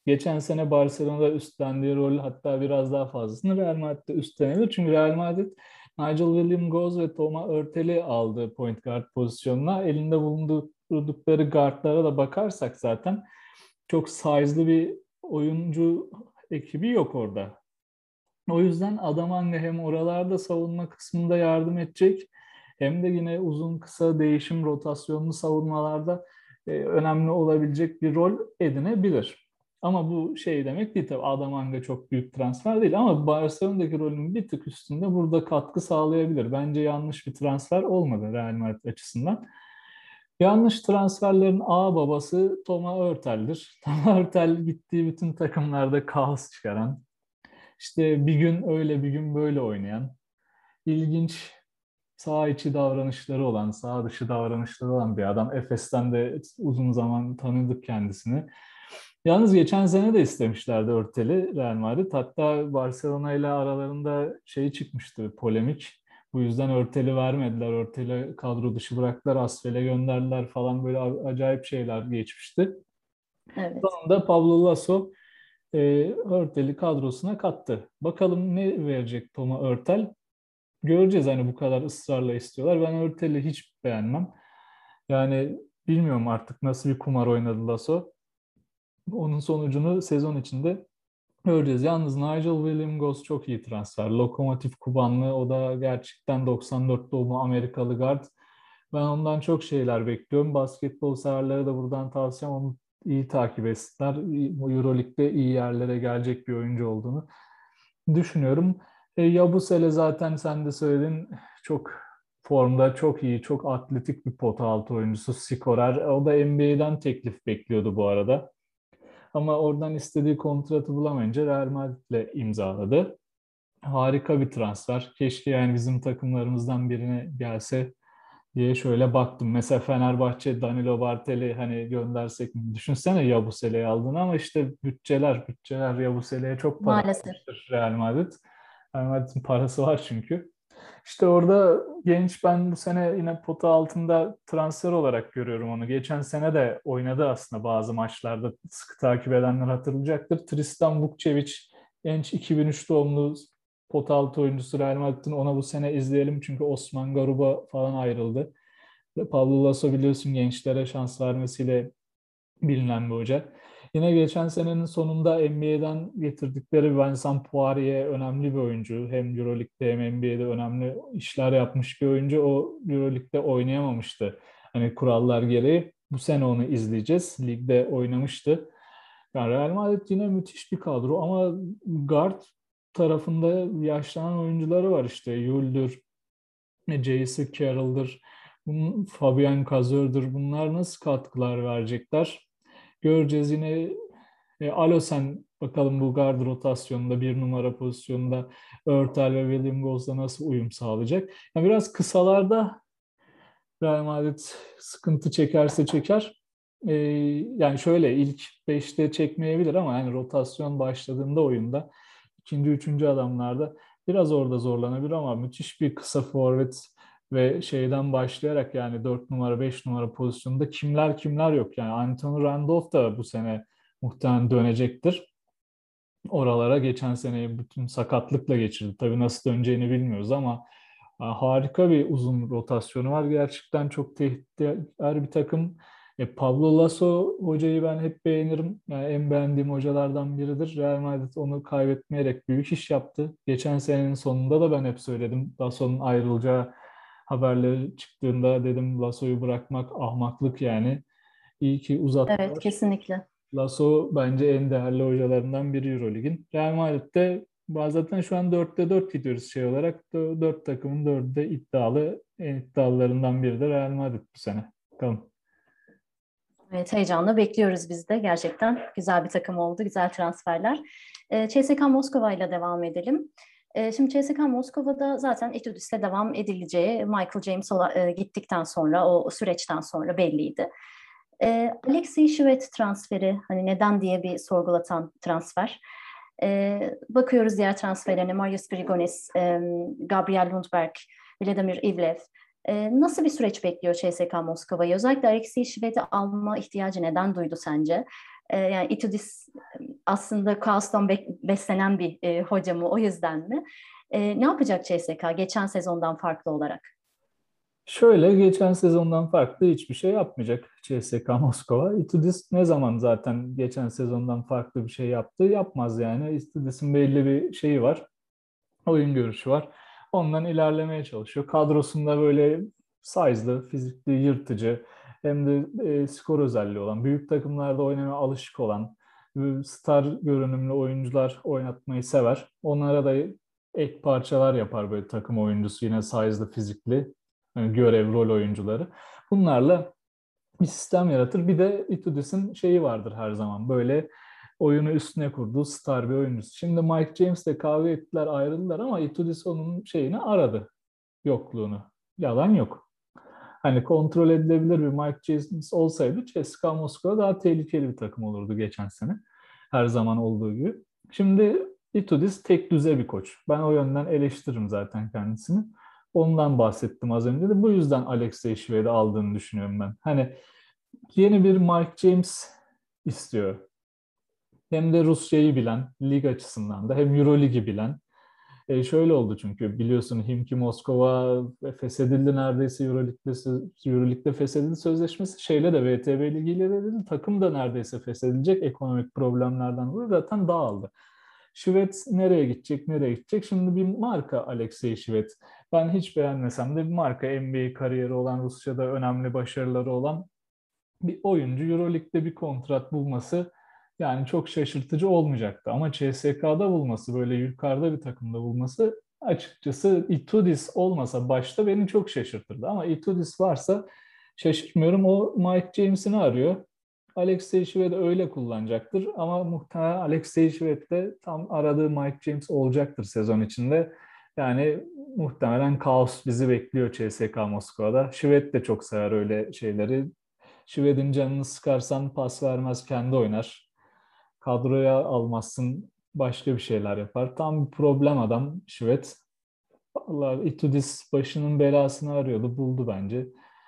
Geçen sene Barcelona'da üstlendiği rol hatta biraz daha fazlasını Real Madrid'de üstlenebilir. Çünkü Real Madrid Nigel Williams-Goss ve Thomas Hörtel'i aldı point guard pozisyonuna. Elinde bulundurdukları guardlara da bakarsak zaten çok size'lı bir oyuncu ekibi yok orada. O yüzden Adamanga hem oralarda savunma kısmında yardım edecek hem de yine uzun kısa değişim rotasyonlu savunmalarda önemli olabilecek bir rol edinebilir. Ama bu şey demek değil tabii, Adamanga çok büyük transfer değil ama Barcelona'daki rolünün bir tık üstünde burada katkı sağlayabilir. Bence yanlış bir transfer olmadı Real Madrid açısından. Yanlış transferlerin ağ babası Thomas Hörtel'dir. Thomas Hörtel gittiği bütün takımlarda kaos çıkaran, işte bir gün öyle bir gün böyle oynayan, ilginç sağ içi davranışları olan, sağ dışı davranışları olan bir adam. Efes'ten de uzun zaman tanıdık kendisini. Yalnız geçen sene de istemişlerdi Örtel'i Real Madrid. Hatta Barcelona ile aralarında şey çıkmıştı, polemik. Bu yüzden Örtel'i vermediler. Örtel'i kadro dışı bıraktılar, Asfel'e gönderdiler falan, böyle acayip şeyler geçmişti. Evet. Sonunda Pablo Lasso Örtel'i kadrosuna kattı. Bakalım ne verecek Thomas Örtel? Göreceğiz, hani bu kadar ısrarla istiyorlar. Ben Örtel'i hiç beğenmem. Yani bilmiyorum artık nasıl bir kumar oynadı Lasso. Onun sonucunu sezon içinde göreceğiz. Yalnız Nigel Williams-Goss çok iyi transfer. Lokomotiv Kubanlı, o da gerçekten 94 doğumlu Amerikalı guard. Ben ondan çok şeyler bekliyorum. Basketbol severlere de buradan tavsiyem, onu iyi takip etsinler. Euroleague'de iyi yerlere gelecek bir oyuncu olduğunu düşünüyorum. Yabusele zaten sen de söyledin. Çok formda, çok iyi, çok atletik bir pota altı oyuncusu, skorer. O da NBA'den teklif bekliyordu bu arada. Ama oradan istediği kontratı bulamayınca Real Madrid'le imzaladı. Harika bir transfer. Keşke yani bizim takımlarımızdan birine gelse diye şöyle baktım. Mesela Fenerbahçe Danilo Bartel'i hani göndersek mi? Düşünsene Yabusele'yi aldın ama işte bütçeler Yabusele'ye çok para Maalesef. vermiştir Real Madrid. Real Madrid'in parası var çünkü. İşte orada genç, ben bu sene yine pota altında transfer olarak görüyorum onu. Geçen sene de oynadı aslında bazı maçlarda. Sıkı takip edenler hatırlayacaktır. Tristan Vukcevic, genç 2003 doğumlu pota altı oyuncusu Real Madrid'in, ona bu sene izleyelim çünkü Osman Garuba falan ayrıldı. Ve Pablo Lasso biliyorsun gençlere şans vermesiyle bilinen bir hoca. Yine geçen senenin sonunda NBA'den getirdikleri Vincent Poirier önemli bir oyuncu. Hem Euroleague'de hem NBA'de önemli işler yapmış bir oyuncu. O Euroleague'de oynayamamıştı. Hani kurallar gereği. Bu sene onu izleyeceğiz. Ligde oynamıştı. Yani Real Madrid yine müthiş bir kadro ama guard tarafında yaşlanan oyuncuları var işte. Yul'dur, J.C. Carroll'dır, Fabian Cazor'dur. Bunlar nasıl katkılar verecekler? Göreceğiz yine. Alosen bakalım bu guard rotasyonunda bir numara pozisyonunda Örtel ve William Goz'la nasıl uyum sağlayacak? Yani biraz kısalarda Real Madrid sıkıntı çekerse çeker. Yani şöyle ilk 5'te çekmeyebilir ama yani rotasyon başladığında oyunda ikinci, üçüncü adamlarda biraz orada zorlanabilir ama müthiş bir kısa forvet ve şeyden başlayarak yani 4 numara 5 numara pozisyonunda kimler yok. Yani Anthony Randolph da bu sene muhtemelen dönecektir. Oralara geçen seneyi bütün sakatlıkla geçirdi. Tabii nasıl döneceğini bilmiyoruz ama harika bir uzun rotasyonu var. Gerçekten çok tehditkar bir takım. Pablo Lasso hocayı ben hep beğenirim. Yani en beğendiğim hocalardan biridir. Real Madrid onu kaybetmeyerek büyük iş yaptı. Geçen senenin sonunda da ben hep söyledim. Lasso'nun ayrılacağı haberleri çıktığında dedim Lasso'yu bırakmak ahmaklık yani. İyi ki Evet, uzattılar. kesinlikle. Lasso bence en değerli hocalarından biri Eurolig'in. Real Madrid'de zaten şu an 4'te 4 gidiyoruz şey olarak. 4 takımın 4'ü de iddialı. En iddialılarından biri de Real Madrid bu sene. Bakalım. Evet, heyecanla bekliyoruz biz de. Gerçekten güzel bir takım oldu, güzel transferler. CSKA Moskova ile devam edelim. Şimdi CSKA Moskova'da zaten Etudis'le devam edileceği Michael James gittikten sonra, o süreçten sonra belliydi. Alexei Şivet transferi, hani neden diye bir sorgulatan transfer. Bakıyoruz diğer transferlerine, Marius Grigonis, Gabriel Lundberg, Vladimir Ivlev. Nasıl bir süreç bekliyor CSKA Moskova'yı? Özellikle Alexei Şivet'i alma ihtiyacı neden duydu sence? Yani Itudis aslında kaostan beslenen bir hoca mı, o yüzden mi? Ne yapacak CSKA geçen sezondan farklı olarak? Şöyle, geçen sezondan farklı hiçbir şey yapmayacak CSKA Moskova. Itudis ne zaman zaten geçen sezondan farklı bir şey yaptı? Yapmaz yani. Itudis'in belli bir şeyi var. Oyun görüşü var. Ondan ilerlemeye çalışıyor. Kadrosunda böyle size'lı, fizikli, yırtıcı, hem de skor özelliği olan, büyük takımlarda oynamaya alışık olan, star görünümlü oyuncular oynatmayı sever. Onlara da ek parçalar yapar böyle takım oyuncusu, yine size'lı, fizikli, görev, rol oyuncuları. Bunlarla bir sistem yaratır. Bir de Itudis'in şeyi vardır her zaman. Böyle oyunu üstüne kurduğu star bir oyuncusu. Şimdi Mike James'le kavga ettiler, ayrıldılar ama Itudis onun şeyini aradı. Yokluğunu. Yalan yok. Hani kontrol edilebilir bir Mike James olsaydı CSKA Moskova daha tehlikeli bir takım olurdu geçen sene. Her zaman olduğu gibi. Şimdi Itudis tek düze bir koç. Ben o yönden eleştiririm zaten kendisini. Ondan bahsettim az önce de. Bu yüzden Alexey Şved'i aldığını düşünüyorum ben. Hani yeni bir Mike James istiyor. Hem de Rusya'yı bilen, lig açısından da hem Euroligi bilen. Şöyle oldu çünkü biliyorsun Himki Moskova feshedildi neredeyse Euroleague'de feshedildi sözleşmesi. Şeyle de VTB ligiyle de dedi, takım da neredeyse feshedilecek ekonomik problemlerden dolayı zaten dağıldı. Şivet nereye gidecek, nereye gidecek? Şimdi bir marka Alexey Şivet. Ben hiç beğenmesem de bir marka, NBA kariyeri olan, Rusya'da önemli başarıları olan bir oyuncu Euroleague'de bir kontrat bulması yani çok şaşırtıcı olmayacaktı. Ama CSK'da bulması, böyle yukarıda bir takımda bulması, açıkçası Itudis olmasa başta beni çok şaşırtırdı. Ama Itudis varsa şaşırtmıyorum. O Mike James'ini arıyor. Alexey Şivet öyle kullanacaktır. Ama muhtemelen Alexey Şivet de tam aradığı Mike James olacaktır sezon içinde. Yani muhtemelen kaos bizi bekliyor CSKA Moskova'da. Şivet de çok sever öyle şeyleri. Şived'in canını sıkarsan pas vermez, kendi oynar. Kadroya almazsın, başka bir şeyler yapar. Tam bir problem adam Şived. Vallahi Itudis başının belasını arıyordu, buldu bence.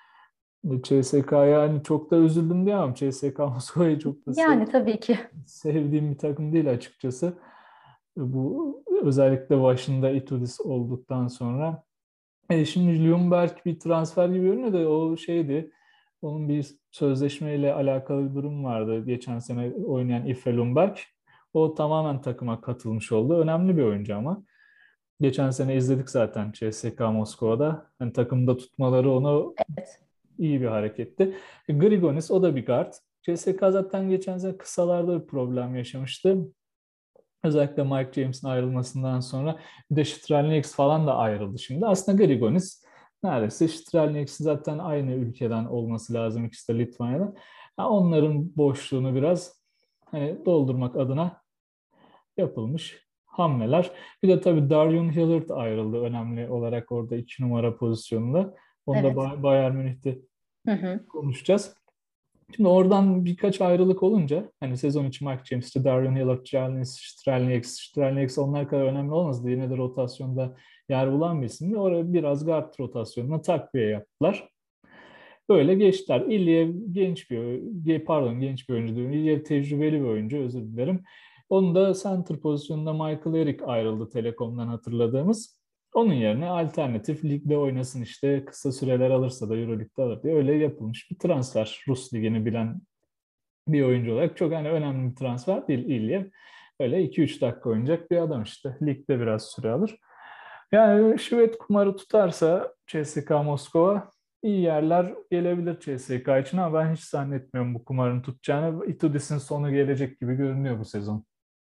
CSK'ya yani çok da üzüldüm diyemem. CSKA Moskova'yı çok da Yani tabii ki. sevdiğim bir takım değil açıkçası. Bu özellikle başında Itudis olduktan sonra. Şimdi Ljungberg bir transfer gibi görünüyor da o şeydi. Onun bir sözleşmeyle alakalı bir durum vardı. Geçen sene oynayan Ife Ljungberg. O tamamen takıma katılmış oldu. Önemli bir oyuncu ama. Geçen sene izledik zaten CSKA Moskova'da. Yani takımda tutmaları onu Evet. iyi bir hareketti. Grigonis o da bir guard. CSKA zaten geçen sene kısalarda bir problem yaşamıştı. Özellikle Mike James'in ayrılmasından sonra bir de Strelnieks falan da ayrıldı şimdi. Aslında Grigonis neredeyse Strelnieks'in zaten aynı ülkeden olması lazım, ikisi de Litvanya'dan. Ha, onların boşluğunu biraz hani doldurmak adına yapılmış hamleler. Bir de tabii Darius Hillard ayrıldı önemli olarak orada 2 numara pozisyonunda. Onu da Evet. Bayern Münih'te Hı hı. konuşacağız. Şimdi oradan birkaç ayrılık olunca hani sezon içi Mike James, işte Darius Hillard, Giannis Strelnieks onlar kadar önemli olmasa da yine de rotasyonda yer bulan bir isimdi. Oraya biraz guard rotasyonuna takviye yaptılar. Böyle geçtiler. İlyev genç bir oyuncu diyorum. İlyev tecrübeli bir oyuncu, özür dilerim. Onun da center pozisyonunda Michael Eric ayrıldı Telekom'dan hatırladığımız. Onun yerine alternatif ligde oynasın, işte kısa süreler alırsa da Euroleague'de alır diye öyle yapılmış bir transfer. Rus ligini bilen bir oyuncu olarak çok hani önemli bir transfer değil İlyev. Öyle 2-3 dakika oynayacak bir adam işte. Ligde biraz süre alır. Yani Şivet kumarı tutarsa CSKA Moskova iyi yerler gelebilir CSKA için ama ben hiç zannetmiyorum bu kumarın tutacağını. Itudis'in sonu gelecek gibi görünüyor bu sezon.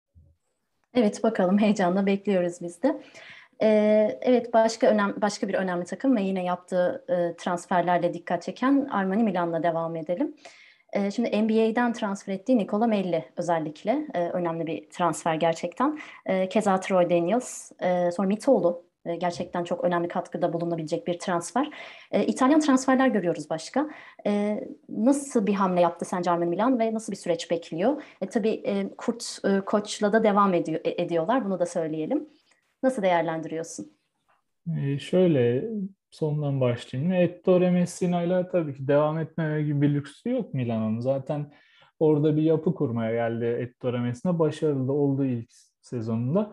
Evet, bakalım, heyecanla bekliyoruz biz de. Evet, başka bir önemli takım ve yine yaptığı transferlerle dikkat çeken Armani Milan'la devam edelim. Şimdi NBA'den transfer ettiği Nikola Melli özellikle önemli bir transfer gerçekten. Keza Troy Daniels, sonra Mitolu gerçekten çok önemli katkıda bulunabilecek bir transfer. İtalyan transferler görüyoruz başka. Nasıl bir hamle yaptı sence Armani Milan ve nasıl bir süreç bekliyor? Tabii Kurt Koç'la da devam ediyorlar, bunu da söyleyelim. Nasıl değerlendiriyorsun? Şöyle sondan başlayayım. Ettore Messina ile tabii ki devam etmeme gibi bir lüksü yok Milan'ın. Zaten orada bir yapı kurmaya geldi Ettore Messina. Başarılı olduğu ilk sezonunda.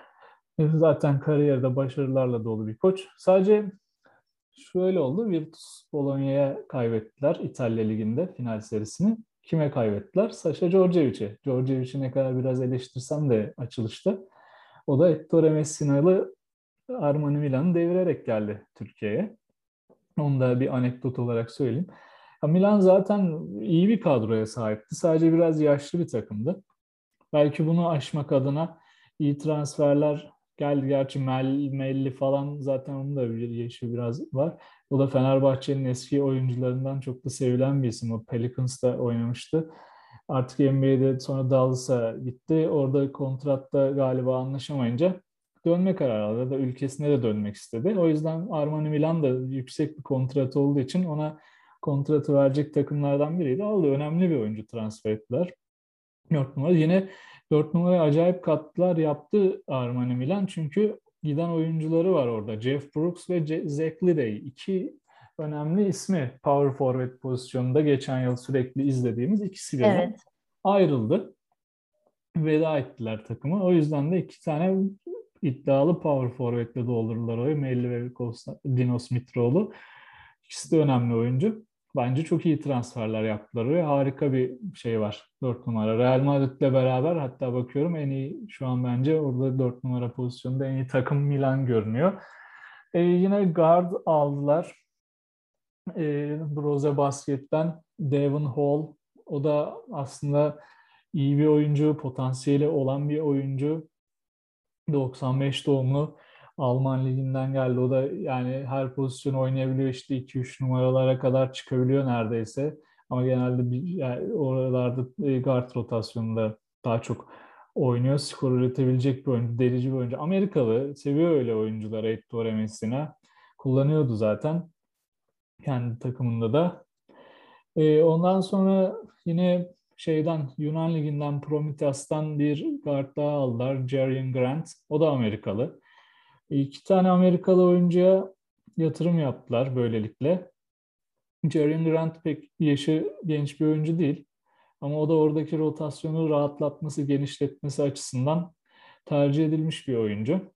Zaten kariyerde başarılarla dolu bir koç. Sadece şöyle oldu. Virtus Bologna'ya kaybettiler İtalya Ligi'nde final serisini. Kime kaybettiler? Sasha Djordjevic'e. Djordjevic'i ne kadar biraz eleştirsem de açılışta. O da Ettore Messina'lı Armani Milan'ı devirerek geldi Türkiye'ye. Onu da bir anekdot olarak söyleyeyim. Ya Milan zaten iyi bir kadroya sahipti. Sadece biraz yaşlı bir takımdı. Belki bunu aşmak adına iyi transferler geldi. Gerçi Melli falan zaten onun da bir yaşı biraz var. O da Fenerbahçe'nin eski oyuncularından çok da sevilen bir isim. O Pelicans'ta oynamıştı. Artık NBA'de sonra Dallas'a gitti. Orada kontratta galiba anlaşamayınca dönme kararı aldı. Ya da ülkesine de dönmek istedi. O yüzden Armani Milan da yüksek bir kontrat olduğu için ona kontratı verecek takımlardan biriydi. Aldı. Önemli bir oyuncu transfer ettiler. 4 numara. Yine 4 numaraya acayip katkılar yaptı Armani Milan. Çünkü giden oyuncuları var orada. Jeff Brooks ve Zach Lidey. İki önemli ismi power forward pozisyonunda geçen yıl sürekli izlediğimiz ikisi birden Evet. ayrıldı. Veda ettiler takımı. O yüzden de iki tane iddialı power forward'le doldurdular orayı. Melli ve Dinos Mitroğlu. İkisi de önemli oyuncu. Bence çok iyi transferler yaptılar ve harika bir şey var. 4 numara. Real Madrid'le beraber hatta bakıyorum en iyi şu an bence orada 4 numara pozisyonunda en iyi takım Milan görünüyor. Yine guard aldılar. Brose Basket'ten Devon Hall. O da aslında iyi bir oyuncu, potansiyeli olan bir oyuncu. 95 doğumlu Alman liginden geldi. O da yani her pozisyon oynayabiliyor, işte 2-3 numaralara kadar çıkabiliyor neredeyse. Ama genelde yani oralarda guard rotasyonunda daha çok oynuyor. Skor üretebilecek bir oyuncu, delici bir oyuncu. Amerikalı, seviyor öyle oyuncuları Ettore Messina. Kullanıyordu zaten kendi takımında da. Ondan sonra yine Yunan Ligi'nden Prometheus'tan bir guard daha aldılar. Jerian Grant. O da Amerikalı. İki tane Amerikalı oyuncuya yatırım yaptılar böylelikle. Jerian Grant pek yaşı genç bir oyuncu değil. Ama o da oradaki rotasyonu rahatlatması, genişletmesi açısından tercih edilmiş bir oyuncu.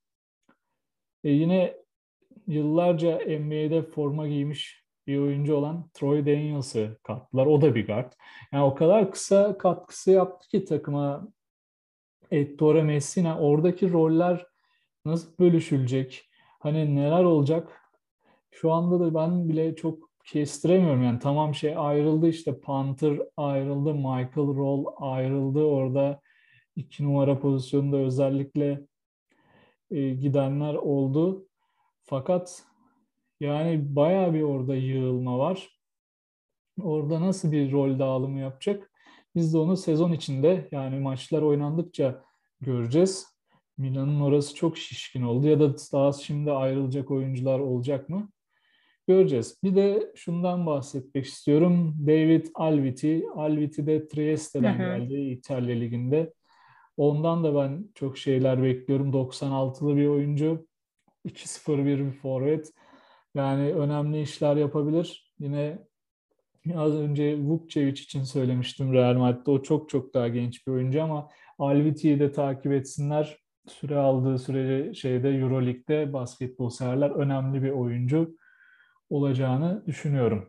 Yine yıllarca NBA'de forma giymiş bir oyuncu olan Troy Daniels'ı kattılar. O da bir guard. Yani o kadar kısa katkısı yaptı ki takıma Ettore Messina. Oradaki roller nasıl bölüşülecek? Hani neler olacak? Şu anda da ben bile çok kestiremiyorum. Yani tamam ayrıldı, işte Panther ayrıldı, Michael Roll ayrıldı. Orada 2 numara pozisyonunda özellikle gidenler oldu. Fakat yani bayağı bir orada yığılma var. Orada nasıl bir rol dağılımı yapacak? Biz de onu sezon içinde yani maçlar oynandıkça göreceğiz. Milan'ın orası çok şişkin oldu ya da daha şimdi ayrılacak oyuncular olacak mı? Göreceğiz. Bir de şundan bahsetmek istiyorum. David Alviti. Alviti de Hı Trieste'den hı. geldi İtalya Ligi'nde. Ondan da ben çok şeyler bekliyorum. 96'lı bir oyuncu. 2-0 bir forvet. Yani önemli işler yapabilir. Yine az önce Vukcevic için söylemiştim Real Madrid'de. O çok çok daha genç bir oyuncu ama Alviti'yi de takip etsinler. Süre aldığı sürece Euroleague'de basketbol severler önemli bir oyuncu olacağını düşünüyorum.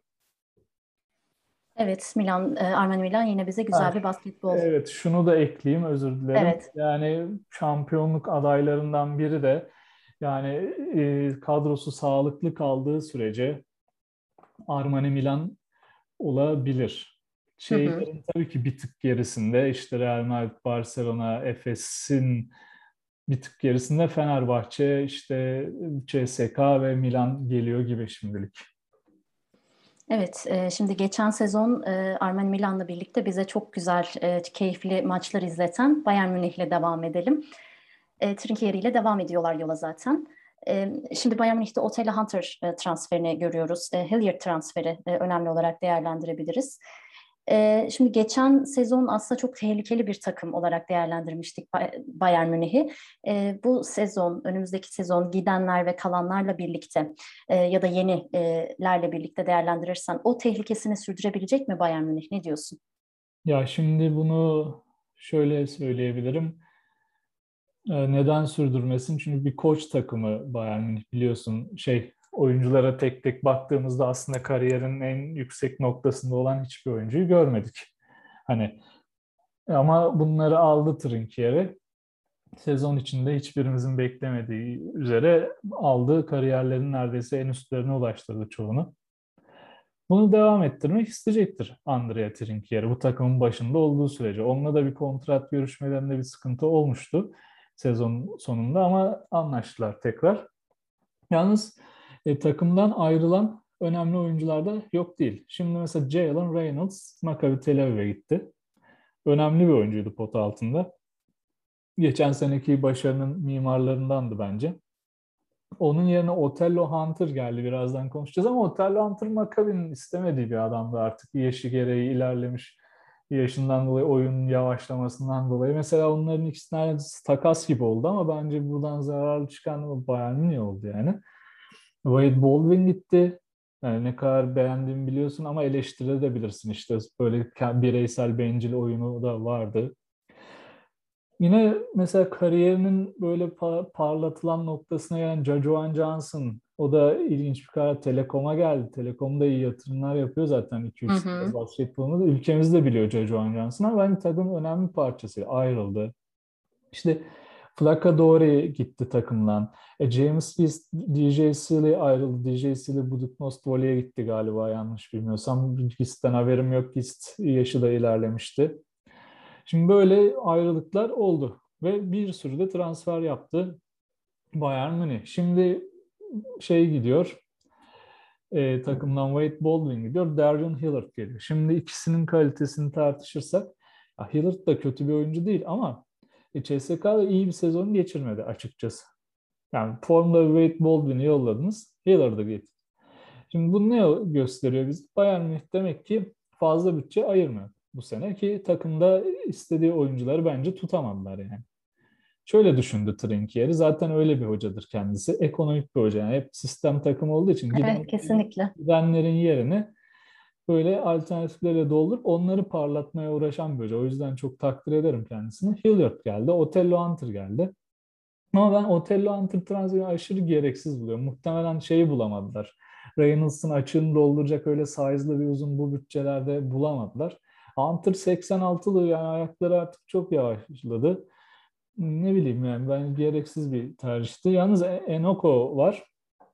Evet, Armani Milan yine bize güzel Ha, bir basketbol. evet, şunu da ekleyeyim, özür dilerim. Evet. Yani şampiyonluk adaylarından biri de yani kadrosu sağlıklı kaldığı sürece Armani Milan olabilir. Hı hı. Şeylerin tabii ki bir tık gerisinde işte Real Madrid, Barcelona, Efes'in bir tık gerisinde Fenerbahçe, işte CSKA ve Milan geliyor gibi şimdilik. Evet, şimdi geçen sezon Armani Milan'la birlikte bize çok güzel, keyifli maçlar izleten Bayern Münih'le devam edelim. Trinkieri ile devam ediyorlar yola zaten. Şimdi Bayern Münih'te Otele Hunter transferini görüyoruz. Hilliard transferi önemli olarak değerlendirebiliriz. Şimdi geçen sezon aslında çok tehlikeli bir takım olarak değerlendirmiştik Bayern Münih'i. Bu sezon, önümüzdeki sezon gidenler ve kalanlarla birlikte ya da yenilerle birlikte değerlendirirsen o tehlikesini sürdürebilecek mi Bayern Münih? Ne diyorsun? Ya şimdi bunu şöyle söyleyebilirim. Neden sürdürmesin? Çünkü bir koç takımı Bayern Münih, biliyorsun. Oyunculara tek tek baktığımızda aslında kariyerin en yüksek noktasında olan hiçbir oyuncuyu görmedik. Hani ama bunları aldı Trinkieri. Sezon içinde hiçbirimizin beklemediği üzere aldı. Kariyerlerin neredeyse en üstlerine ulaştırdı çoğunu. Bunu devam ettirmek isteyecektir Andrea Trinchieri bu takımın başında olduğu sürece. Onunla da bir kontrat görüşmelerinde bir sıkıntı olmuştu sezon sonunda ama anlaştılar tekrar. Yalnız takımdan ayrılan önemli oyuncular da yok değil. Şimdi mesela Jalen Reynolds Maccabi Tel Aviv'e gitti. Önemli bir oyuncuydu pota altında. Geçen seneki başarının mimarlarındandı bence. Onun yerine Otello Hunter geldi. Birazdan konuşacağız ama Otello Hunter Maccabi'nin istemediği bir adamdı artık. Yaşı gereği ilerlemiş. Yaşından dolayı, oyunun yavaşlamasından dolayı. Mesela onların ikisi neredeyse takas gibi oldu ama bence buradan zararlı çıkan Bayern Münih oldu yani. Wade Baldwin gitti. Yani ne kadar beğendiğimi biliyorsun ama eleştirebilirsin işte. Böyle bireysel bencil oyunu da vardı. Yine mesela kariyerinin böyle parlatılan noktasına gelen Jajuan Johnson. O da ilginç bir karar. Telekom'a geldi. Telekom da iyi yatırımlar yapıyor zaten Hı 2-3 hı. basketbolunu. Ülkemiz de biliyor Jajuan Johnson ama bence takımın önemli bir parçası. Ayrıldı. İşte Flaka Doğru gitti takımdan. James Beast, DJ Sealy ayrıldı. DJ Sealy Budućnost Vole'ye gitti galiba yanlış bilmiyorsam. Gist'ten haberim yok. Gist yaşı da ilerlemişti. Şimdi böyle ayrılıklar oldu ve bir sürü de transfer yaptı Bayern Münih. Şimdi gidiyor, takımdan Wade Baldwin gidiyor, Darius Hillard geliyor. Şimdi ikisinin kalitesini tartışırsak, ya Hillard da kötü bir oyuncu değil ama CSK'da iyi bir sezon geçirmedi açıkçası. Yani formda Wade Baldwin'i yolladınız, Hillard'ı getir. Şimdi bu ne gösteriyor bize? Bayern Münih demek ki fazla bütçe ayırmıyor bu sene ki takımda istediği oyuncuları bence tutamadılar yani. Şöyle düşündü Trinkieri. Zaten öyle bir hocadır kendisi. Ekonomik bir hoca. Yani hep sistem takımı olduğu için Evet, kesinlikle. gidenlerin yerini böyle alternatiflerle doldurup onları parlatmaya uğraşan bir hoca. O yüzden çok takdir ederim kendisini. Hilliard geldi. Otello Hunter geldi. Ama ben Otello Hunter transferi aşırı gereksiz buluyorum. Muhtemelen bulamadılar. Reynolds'ın açığını dolduracak öyle size'lı bir uzun bu bütçelerde bulamadılar. Hunter 86'lı yani ayakları artık çok yavaşladı. Ne bileyim yani ben gereksiz bir tercihti. Yalnız Enoko var.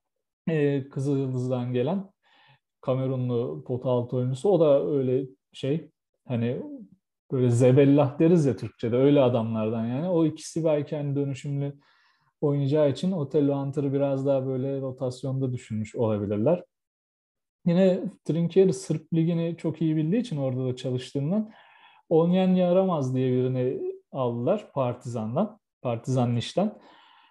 Kızıldız'dan gelen Kamerunlu pota altı oyuncusu. O da öyle hani böyle zebellah deriz ya Türkçe'de öyle adamlardan yani. O ikisi belki hani dönüşümlü oynayacağı için Otello Hunter'ı biraz daha böyle rotasyonda düşünmüş olabilirler. Yine Trinkieri Sırp Ligi'ni çok iyi bildiği için orada da çalıştığından Onyen Yaramaz diye birini aldılar Partizan'dan. Partizan Niş'ten.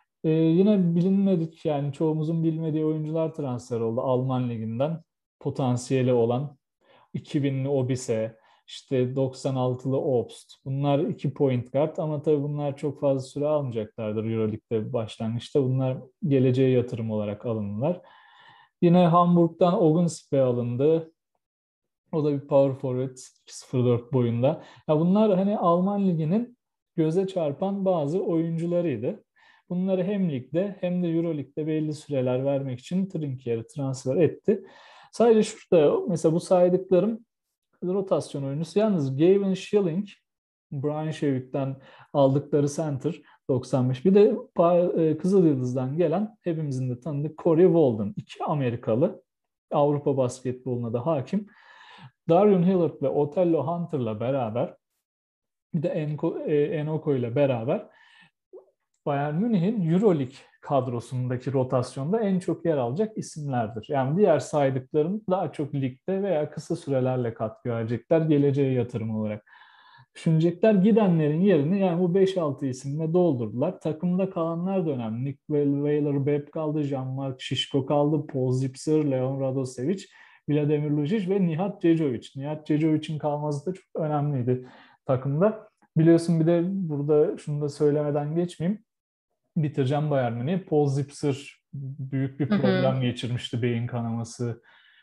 Yine bilinmedik yani çoğumuzun bilmediği oyuncular transfer oldu Alman Ligi'nden. Potansiyeli olan 2000'li Obise, işte 96'lı Obst. Bunlar 2 point guard ama tabii bunlar çok fazla süre almayacaklardır Euroleague'de başlangıçta. Bunlar geleceğe yatırım olarak alınırlar. Yine Hamburg'dan Ogunsipe alındı. O da bir power forward 2.04 boyunda. Ya bunlar hani Alman liginin göze çarpan bazı oyuncularıydı. Bunları hem ligde hem de Euroleague'de belli süreler vermek için Trinkieri transfer etti. Sadece şurada mesela bu saydıklarım rotasyon oyuncusu. Yalnız Gavin Schilling, Brian Shewick'ten aldıkları center 95. Bir de Kızıl Yıldız'dan gelen hepimizin de tanıdığı Corey Walden. İki Amerikalı. Avrupa basketboluna da hakim. Darius Hillard ve Otello Hunter'la beraber bir de Enoko ile beraber Bayern Münih'in Euroleague kadrosundaki rotasyonda en çok yer alacak isimlerdir. Yani diğer saydıklarım daha çok ligde veya kısa sürelerle katkı verecekler geleceğe yatırım olarak. Düşünecekler gidenlerin yerini yani bu 5-6 isimle doldurdular. Takımda kalanlar da önemli. Nick Weiler, Beb kaldı, Jean-Marc Şişko kaldı, Paul Zipser, Leon Radosevic, Vladimir Lucic ve Nihat Cecovic. Nihat Cecovic'in kalması da çok önemliydi takımda. Biliyorsun bir de burada şunu da söylemeden geçmeyeyim. Bitireceğim Bayern Münih'i. Paul Zipser büyük bir Hı hı. problem geçirmişti, beyin kanaması.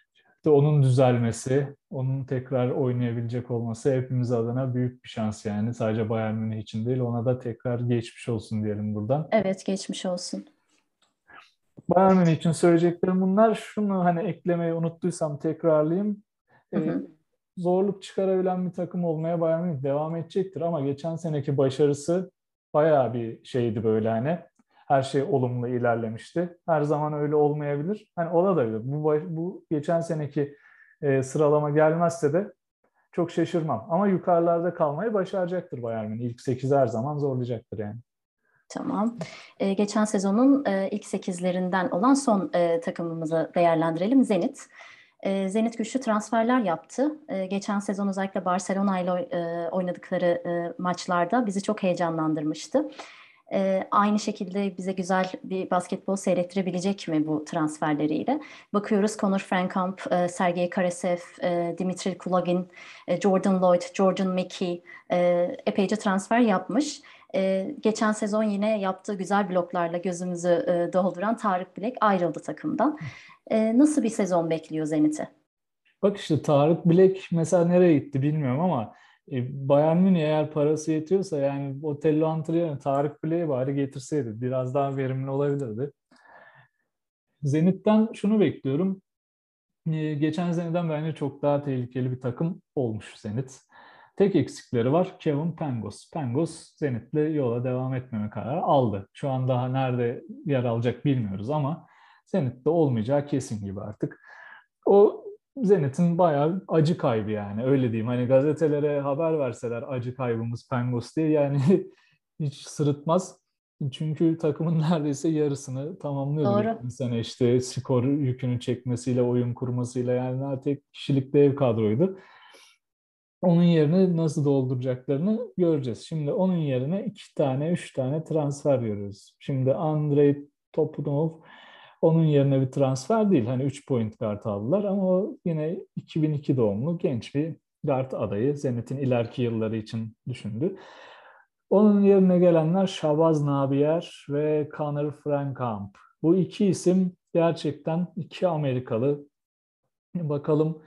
Zenit'te onun düzelmesi, onun tekrar oynayabilecek olması hepimiz adına büyük bir şans yani. Sadece Bayern Münih için değil, ona da tekrar geçmiş olsun diyelim buradan. Evet, geçmiş olsun. Bayern Münih için söyleyeceklerim bunlar. Şunu hani eklemeyi unuttuysam tekrarlayayım. Hı hı. Zorluk çıkarabilen bir takım olmaya Bayern Münih devam edecektir ama geçen seneki başarısı bayağı bir şeydi böyle hani. Her şey olumlu ilerlemişti. Her zaman öyle olmayabilir. Hani olabilir. Bu geçen seneki sıralama gelmezse de çok şaşırmam. Ama yukarılarda kalmayı başaracaktır Bayern Münih. İlk 8'i her zaman zorlayacaktır yani. Tamam. Geçen sezonun ilk sekizlerinden olan son takımımızı değerlendirelim. Zenit. Zenit güçlü transferler yaptı. Geçen sezon özellikle Barcelona ile oynadıkları maçlarda bizi çok heyecanlandırmıştı. Aynı şekilde bize güzel bir basketbol seyrettirebilecek mi bu transferleriyle? Bakıyoruz Conor Frankamp, Sergey Karasev, Dimitri Kulagin, Jordan Lloyd, Jordan Mickey epeyce transfer yapmış. Geçen sezon yine yaptığı güzel bloklarla gözümüzü dolduran Tarık Bilek ayrıldı takımdan. Nasıl bir sezon bekliyor Zenit'i? Bak işte Tarık Bilek mesela nereye gitti bilmiyorum ama Bayern Münih eğer parası yetiyorsa yani Otello antrenörü Tarık Bilek'i bari getirseydi biraz daha verimli olabilirdi. Zenit'ten şunu bekliyorum. Geçen seneden bence çok daha tehlikeli bir takım olmuş Zenit. Tek eksikleri var Kevin Pangos. Pangos Zenit'le yola devam etmeme kararı aldı. Şu an daha nerede yer alacak bilmiyoruz ama Zenit'te olmayacağı kesin gibi artık. O Zenit'in bayağı acı kaybı yani öyle diyeyim. Hani gazetelere haber verseler acı kaybımız Pangos diye yani hiç sırıtmaz. Çünkü takımın neredeyse yarısını tamamlıyordu Doğru. geçen sene işte skor yükünü çekmesiyle, oyun kurmasıyla yani tek kişilik dev kadroydu. Onun yerine nasıl dolduracaklarını göreceğiz. Şimdi onun yerine 2 tane, 3 tane transfer görüyoruz. Şimdi Andrei Topunov onun yerine bir transfer değil. Hani 3 point guard aldılar ama o yine 2002 doğumlu genç bir guard adayı. Zenit'in ileriki yılları için düşündü. Onun yerine gelenler Shabazz Napier ve Conor Frankamp. Bu iki isim gerçekten iki Amerikalı. Bakalım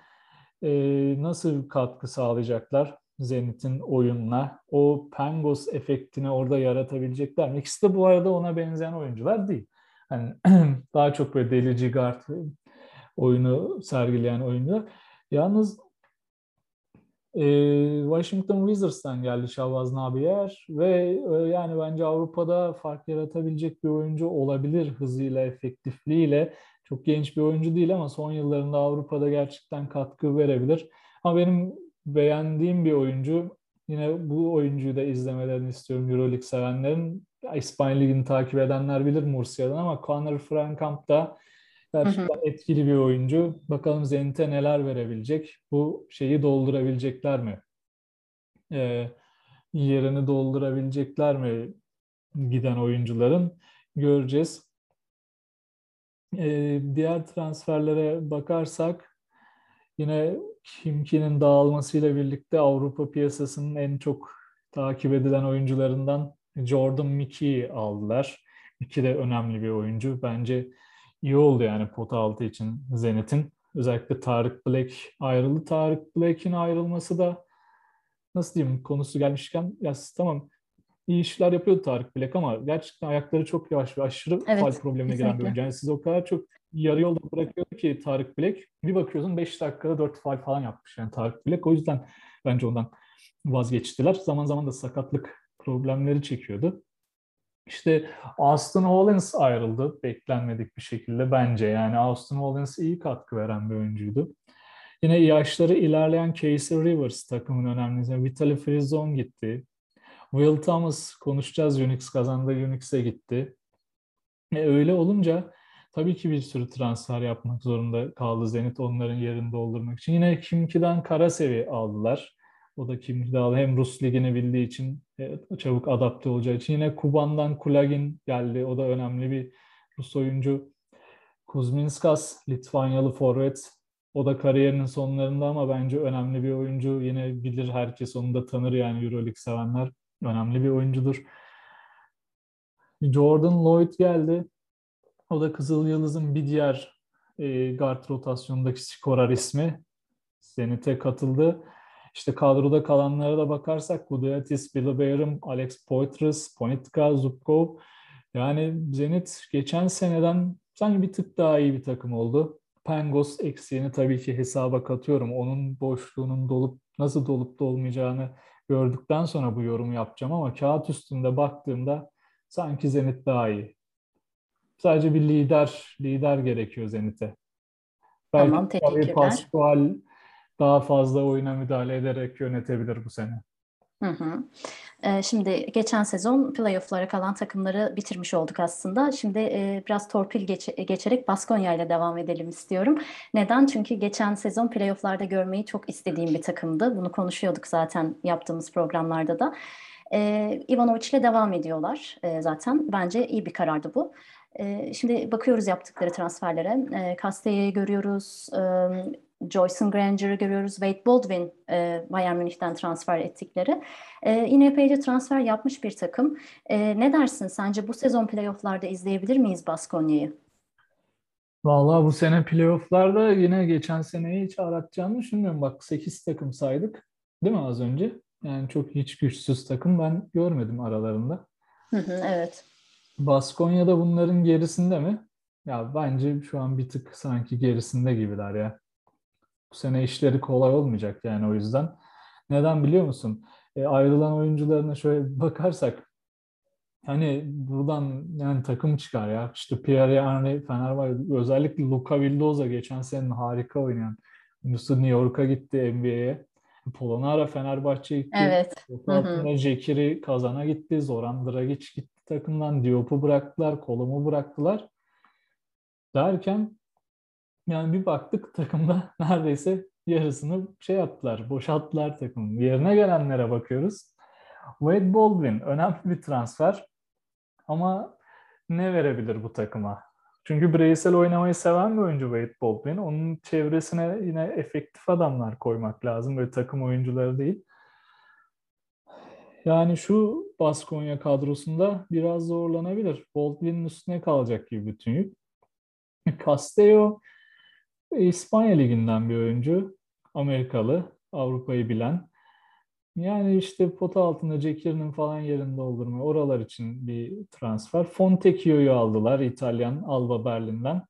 nasıl katkı sağlayacaklar Zenit'in oyununa. O Pangos efektini orada yaratabilecekler mi? İkisi de bu arada ona benzeyen oyuncular değil. Hani daha çok böyle delici guard oyunu sergileyen oyuncular. Yalnız Washington Wizards'tan geldi Shabazz Napier ve yani bence Avrupa'da fark yaratabilecek bir oyuncu olabilir hızıyla, efektifliğiyle. Çok genç bir oyuncu değil ama son yıllarında Avrupa'da gerçekten katkı verebilir. Ama benim beğendiğim bir oyuncu, yine bu oyuncuyu da izlemelerini istiyorum Euroleague sevenlerin. İspanya Ligi'ni takip edenler bilir Murcia'dan ama Conor Frankamp da Hı hı. gerçekten etkili bir oyuncu. Bakalım Zenit'e neler verebilecek? Bu şeyi doldurabilecekler mi? Ee, Yerini doldurabilecekler mi giden oyuncuların? Göreceğiz. Diğer transferlere bakarsak yine Kimki'nin dağılmasıyla birlikte Avrupa piyasasının en çok takip edilen oyuncularından Jordan Mickey'i aldılar. Mickey de önemli bir oyuncu. Bence iyi oldu yani pota altı için Zenit'in. Özellikle Tarık Black ayrıldı. Tarık Black'in ayrılması da nasıl diyeyim konusu gelmişken ya tamam iyi işler yapıyordu Tarık Bilek ama gerçekten ayakları çok yavaş ve aşırı faul Evet, problemine giren bir kesinlikle. oyuncu. Yani siz o kadar çok yarı yolda bırakıyor ki Tarık Bilek. Bir bakıyorsun 5 dakikada 4 faul falan yapmış yani Tarık Bilek. O yüzden bence ondan vazgeçtiler. Zaman zaman da sakatlık problemleri çekiyordu. İşte Austin Hollins ayrıldı beklenmedik bir şekilde bence. Yani Austin Hollins iyi katkı veren bir oyuncuydu. Yine yaşları ilerleyen Casey Rivers takımın önemli isimleri. Vitaly Frizon gitti. Will Thomas konuşacağız. Unix kazandı. Unix'e gitti. Öyle olunca tabii ki bir sürü transfer yapmak zorunda kaldı Zenit onların yerini doldurmak için. Yine Kimki'den Karasev'i aldılar. O da Kimki'de aldı. Hem Rus ligini bildiği için çabuk adapte olacağı için. Yine Kuban'dan Kulagin geldi. O da önemli bir Rus oyuncu. Kuzminskas, Litvanyalı forvet. O da kariyerinin sonlarında ama bence önemli bir oyuncu. Yine bilir herkes onu da tanır yani Euroleague sevenler. Önemli bir oyuncudur. Jordan Lloyd geldi. O da Kızıl Yıldız'ın bir diğer guard rotasyonundaki skorer ismi. Zenit'e katıldı. İşte kadroda kalanlara da bakarsak Gudaitis, Bilibayram, Alex Poitras, Ponitka, Zubkov. Yani Zenit geçen seneden sanki bir tık daha iyi bir takım oldu. Pangos eksiğini tabii ki hesaba katıyorum. Onun boşluğunun nasıl dolup dolmayacağını gördükten sonra bu yorumu yapacağım ama kağıt üstünde baktığımda sanki Zenit daha iyi. Sadece bir lider gerekiyor Zenit'e. Belki Tamam, Xavi teşekkürler. Pascual daha fazla oyuna müdahale ederek yönetebilir bu sene. Hı hı. Şimdi geçen sezon playoff'lara kalan takımları bitirmiş olduk aslında. Şimdi biraz torpil geçerek Baskonya ile devam edelim istiyorum. Neden? Çünkü geçen sezon playoff'larda görmeyi çok istediğim bir takımdı. Bunu konuşuyorduk zaten yaptığımız programlarda da. Ivanovic ile devam ediyorlar zaten. Bence iyi bir karardı bu. Şimdi bakıyoruz yaptıkları transferlere. Castella'yı görüyoruz. Joyson Granger'ı görüyoruz. Wade Baldwin Bayern Münih'ten transfer ettikleri. Yine epeyce transfer yapmış bir takım. Ne dersin? Sence bu sezon playoff'larda izleyebilir miyiz Baskonya'yı? Vallahi bu sene playoff'larda yine geçen seneyi hiç aratacağını düşünmüyorum. Bak 8 takım saydık değil mi az önce? Yani çok hiç güçsüz takım ben görmedim aralarında. Hı hı, evet. Baskonya da bunların gerisinde mi? Ya bence şu an bir tık sanki gerisinde gibiler ya. Bu sene işleri kolay olmayacak yani o yüzden. Neden biliyor musun? Ayrılan oyuncularına şöyle bakarsak hani buradan yani takım çıkar ya. İşte Pierre-Henry Fenerbahçe özellikle Luka Vildoza geçen sene harika oynayan. Yunus'u New York'a gitti NBA'ye. Polonara Fenerbahçe'ye gitti. Evet. Yok Hı hı. altında Jekiri Kazan'a gitti. Zoran Dragic gitti takımdan. Diop'u bıraktılar. Kolom'u bıraktılar. Derken yani bir baktık takımda neredeyse yarısını şey yaptılar. Boşalttılar takımın. Yerine gelenlere bakıyoruz. Wade Baldwin önemli bir transfer. Ama ne verebilir bu takıma? Çünkü bireysel oynamayı seven bir oyuncu Wade Baldwin. Onun çevresine yine efektif adamlar koymak lazım. Böyle takım oyuncuları değil. Yani şu Baskonya kadrosunda biraz zorlanabilir. Baldwin'in üstüne kalacak gibi bütün yük. Castello İspanya Ligi'nden bir oyuncu. Amerikalı. Avrupa'yı bilen. Yani işte pota altında Cekir'in falan yerini doldurma. Oralar için bir transfer. Fontecchio'yu aldılar İtalyan Alba Berlin'den.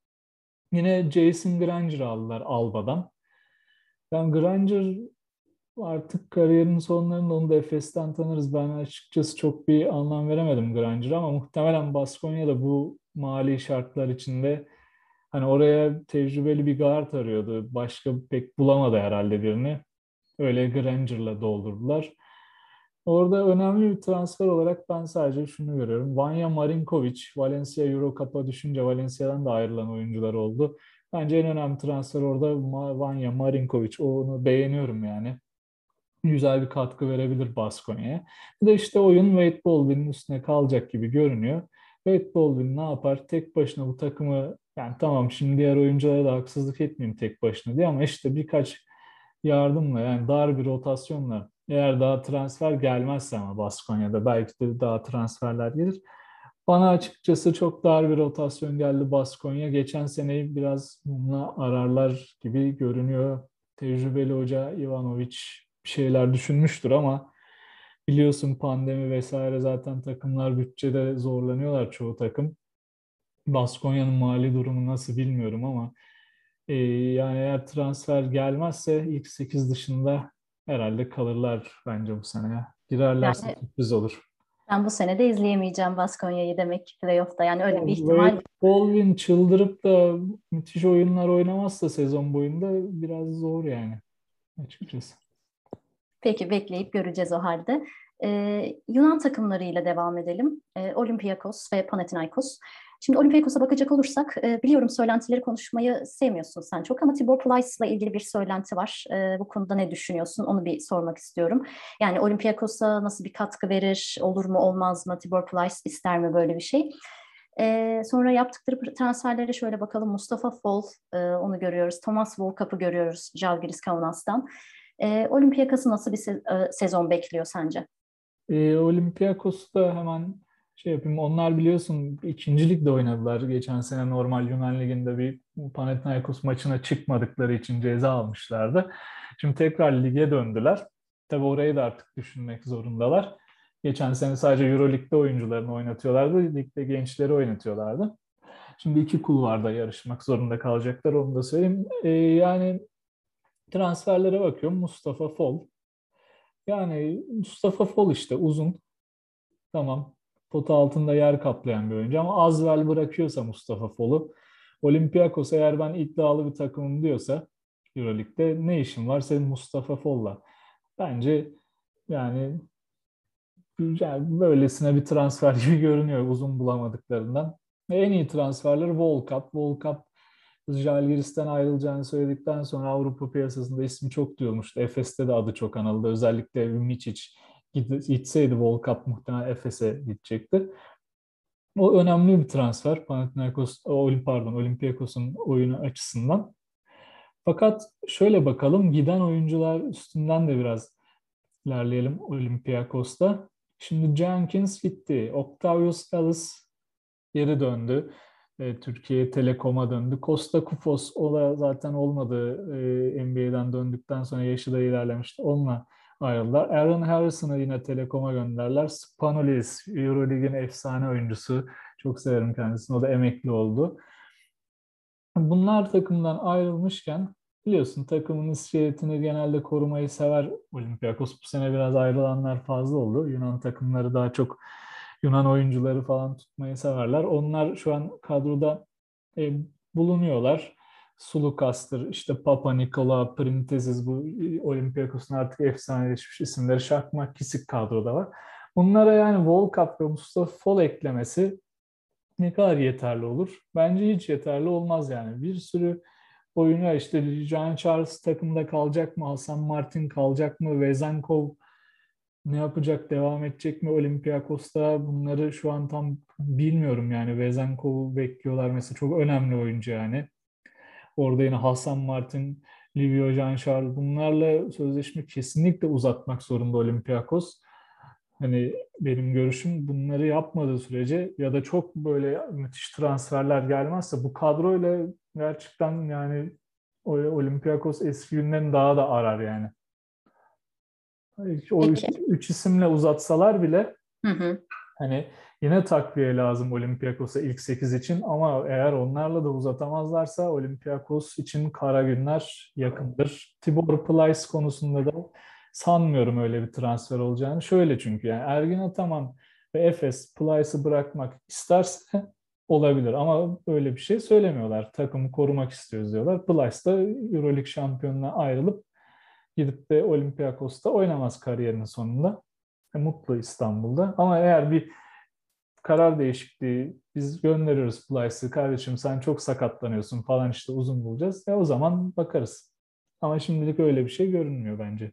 Yine Jason Granger'ı aldılar Alba'dan. Ben Granger artık kariyerinin sonlarında onu da Efes'ten tanırız. Ben açıkçası çok bir anlam veremedim Granger'a ama muhtemelen Baskonya'da bu mali şartlar içinde hani oraya tecrübeli bir guard arıyordu. Başka pek bulamadı herhalde birini. Öyle Granger'la doldurdular. Orada önemli bir transfer olarak ben sadece şunu görüyorum. Vanya Marinkovic, Valencia Euro Cup'a düşünce Valencia'dan da ayrılan oyuncular oldu. Bence en önemli transfer orada Vanya Marinkovic. Onu beğeniyorum yani. Güzel bir katkı verebilir Baskonya'ya. Bir de işte oyun Wade Baldwin'in üstüne kalacak gibi görünüyor. Wade Baldwin ne yapar? Tek başına bu takımı yani tamam şimdi diğer oyunculara da haksızlık etmeyeyim tek başına diye ama işte birkaç yardımla yani dar bir rotasyonla eğer daha transfer gelmezse ama Baskonya'da belki de daha transferler gelir. Bana açıkçası çok dar bir rotasyon geldi Baskonya. Geçen seneyi biraz bununla ararlar gibi görünüyor. Tecrübeli hoca Ivanovic bir şeyler düşünmüştür ama biliyorsun pandemi vesaire zaten takımlar bütçede zorlanıyorlar çoğu takım. Baskonya'nın mali durumu nasıl bilmiyorum ama yani eğer transfer gelmezse ilk 8 dışında herhalde kalırlar bence bu sene ya. Girerlerse Yani sürpriz olur. ben bu sene de izleyemeyeceğim Baskonya'yı demek ki playoff'ta. Yani öyle bir Wade ihtimal. Baldwin çıldırıp da müthiş oyunlar oynamazsa sezon boyunda biraz zor yani açıkçası. Peki bekleyip göreceğiz o halde. Yunan takımlarıyla devam edelim. Olympiakos ve Panathinaikos. Şimdi Olympiakos'a bakacak olursak biliyorum söylentileri konuşmayı sevmiyorsun sen çok ama Tibor Plyce'la ilgili bir söylenti var. Bu konuda ne düşünüyorsun? Onu bir sormak istiyorum. Yani Olympiakos'a nasıl bir katkı verir? Olur mu olmaz mı? Tibor Plyce ister mi böyle bir şey? Sonra yaptıkları transferlere şöyle bakalım. Mustafa Fall, onu görüyoruz. Thomas Volkap'ı görüyoruz Žalgiris Kaunas'tan. Olympiakos'u nasıl bir sezon bekliyor sence? Olympiakos'u da hemen şey yapayım. Onlar biliyorsun ikinci ligde oynadılar. Geçen sene normal Yunan Ligi'nde bir Panathinaikos maçına çıkmadıkları için ceza almışlardı. Şimdi tekrar lige döndüler. Tabii orayı da artık düşünmek zorundalar. Geçen sene sadece Euroleague'de oyuncularını oynatıyorlardı. Ligde gençleri oynatıyorlardı. Şimdi iki kulvarda yarışmak zorunda kalacaklar. Onu da söyleyeyim. Yani transferlere bakıyorum. Mustafa Fall. Yani Mustafa Fall işte uzun. Tamam. Pota altında yer kaplayan bir oyuncu ama az vel bırakıyorsa Mustafa Fall'u, Olympiakos eğer ben iddialı bir takımım diyorsa Euroleague'de ne işin var senin Mustafa Fall'la? Bence yani böylesine bir transfer gibi görünüyor uzun bulamadıklarından. En iyi transferler Volkap. Volkap Žalgiris'ten ayrılacağını söyledikten sonra Avrupa piyasasında ismi çok duyulmuştu. Efes'te de adı çok anıldı. Özellikle Mičić gitseydi Volkap muhtemelen Efes'e gidecekti. O önemli bir transfer Panathinaikos, pardon Olympiakos'un oyunu açısından. Fakat şöyle bakalım giden oyuncular üstünden de biraz ilerleyelim Olympiakos'ta. Şimdi Jenkins gitti. Octavius Ellis geri döndü. Türkiye Telekom'a döndü. Costa Kufos o da zaten olmadı. NBA'den döndükten sonra yaşı da ilerlemişti. Onunla ayrıldılar. Aaron Harrison'ı yine Telekom'a gönderdiler. Spanoulis, Euroleague'in efsane oyuncusu. Çok severim kendisini. O da emekli oldu. Bunlar takımdan ayrılmışken biliyorsun takımın iskeletini genelde korumayı sever Olympiakos. Bu sene biraz ayrılanlar fazla oldu. Yunan takımları daha çok Yunan oyuncuları falan tutmayı severler. Onlar şu an kadroda bulunuyorlar. Sulukas'tır, işte Papa Nikola, Printezis bu Olympiakos'un artık efsaneleşmiş isimleri. Şakmak Kisik kadroda var. Bunlara yani Volkap ve Mustafa Fall eklemesi ne kadar yeterli olur? Bence hiç yeterli olmaz yani. Bir sürü oyuncu işte John Charles takımda kalacak mı? Hasan Martin kalacak mı? Vezenkov ne yapacak? Devam edecek mi Olympiakos'ta? Bunları şu an tam bilmiyorum yani. Vezenkov'u bekliyorlar mesela. Çok önemli oyuncu yani. Orada yine Hasan Martin, Livio Jean Charles bunlarla sözleşme kesinlikle uzatmak zorunda Olympiakos. Hani benim görüşüm bunları yapmadığı sürece ya da çok böyle müthiş transferler gelmezse bu kadroyla gerçekten yani Olympiakos eski günlerini daha da arar yani. O Peki. üç isimle uzatsalar bile Hı hı. hani yine takviye lazım Olympiakos'a ilk 8 için ama eğer onlarla da uzatamazlarsa Olympiakos için kara günler yakındır. Tibor Plyce konusunda da sanmıyorum öyle bir transfer olacağını. Şöyle çünkü yani Ergin Ataman ve Efes Plyce'ı bırakmak isterse olabilir ama öyle bir şey söylemiyorlar. Takımı korumak istiyoruz diyorlar. Plyce da Euroleague şampiyonuna ayrılıp gidip de Olympiakos'ta oynamaz kariyerinin sonunda. Mutlu İstanbul'da. Ama eğer bir karar değişikliği biz gönderiyoruz Plyce'ı kardeşim sen çok sakatlanıyorsun falan işte uzun bulacağız. O zaman bakarız. Ama şimdilik öyle bir şey görünmüyor bence.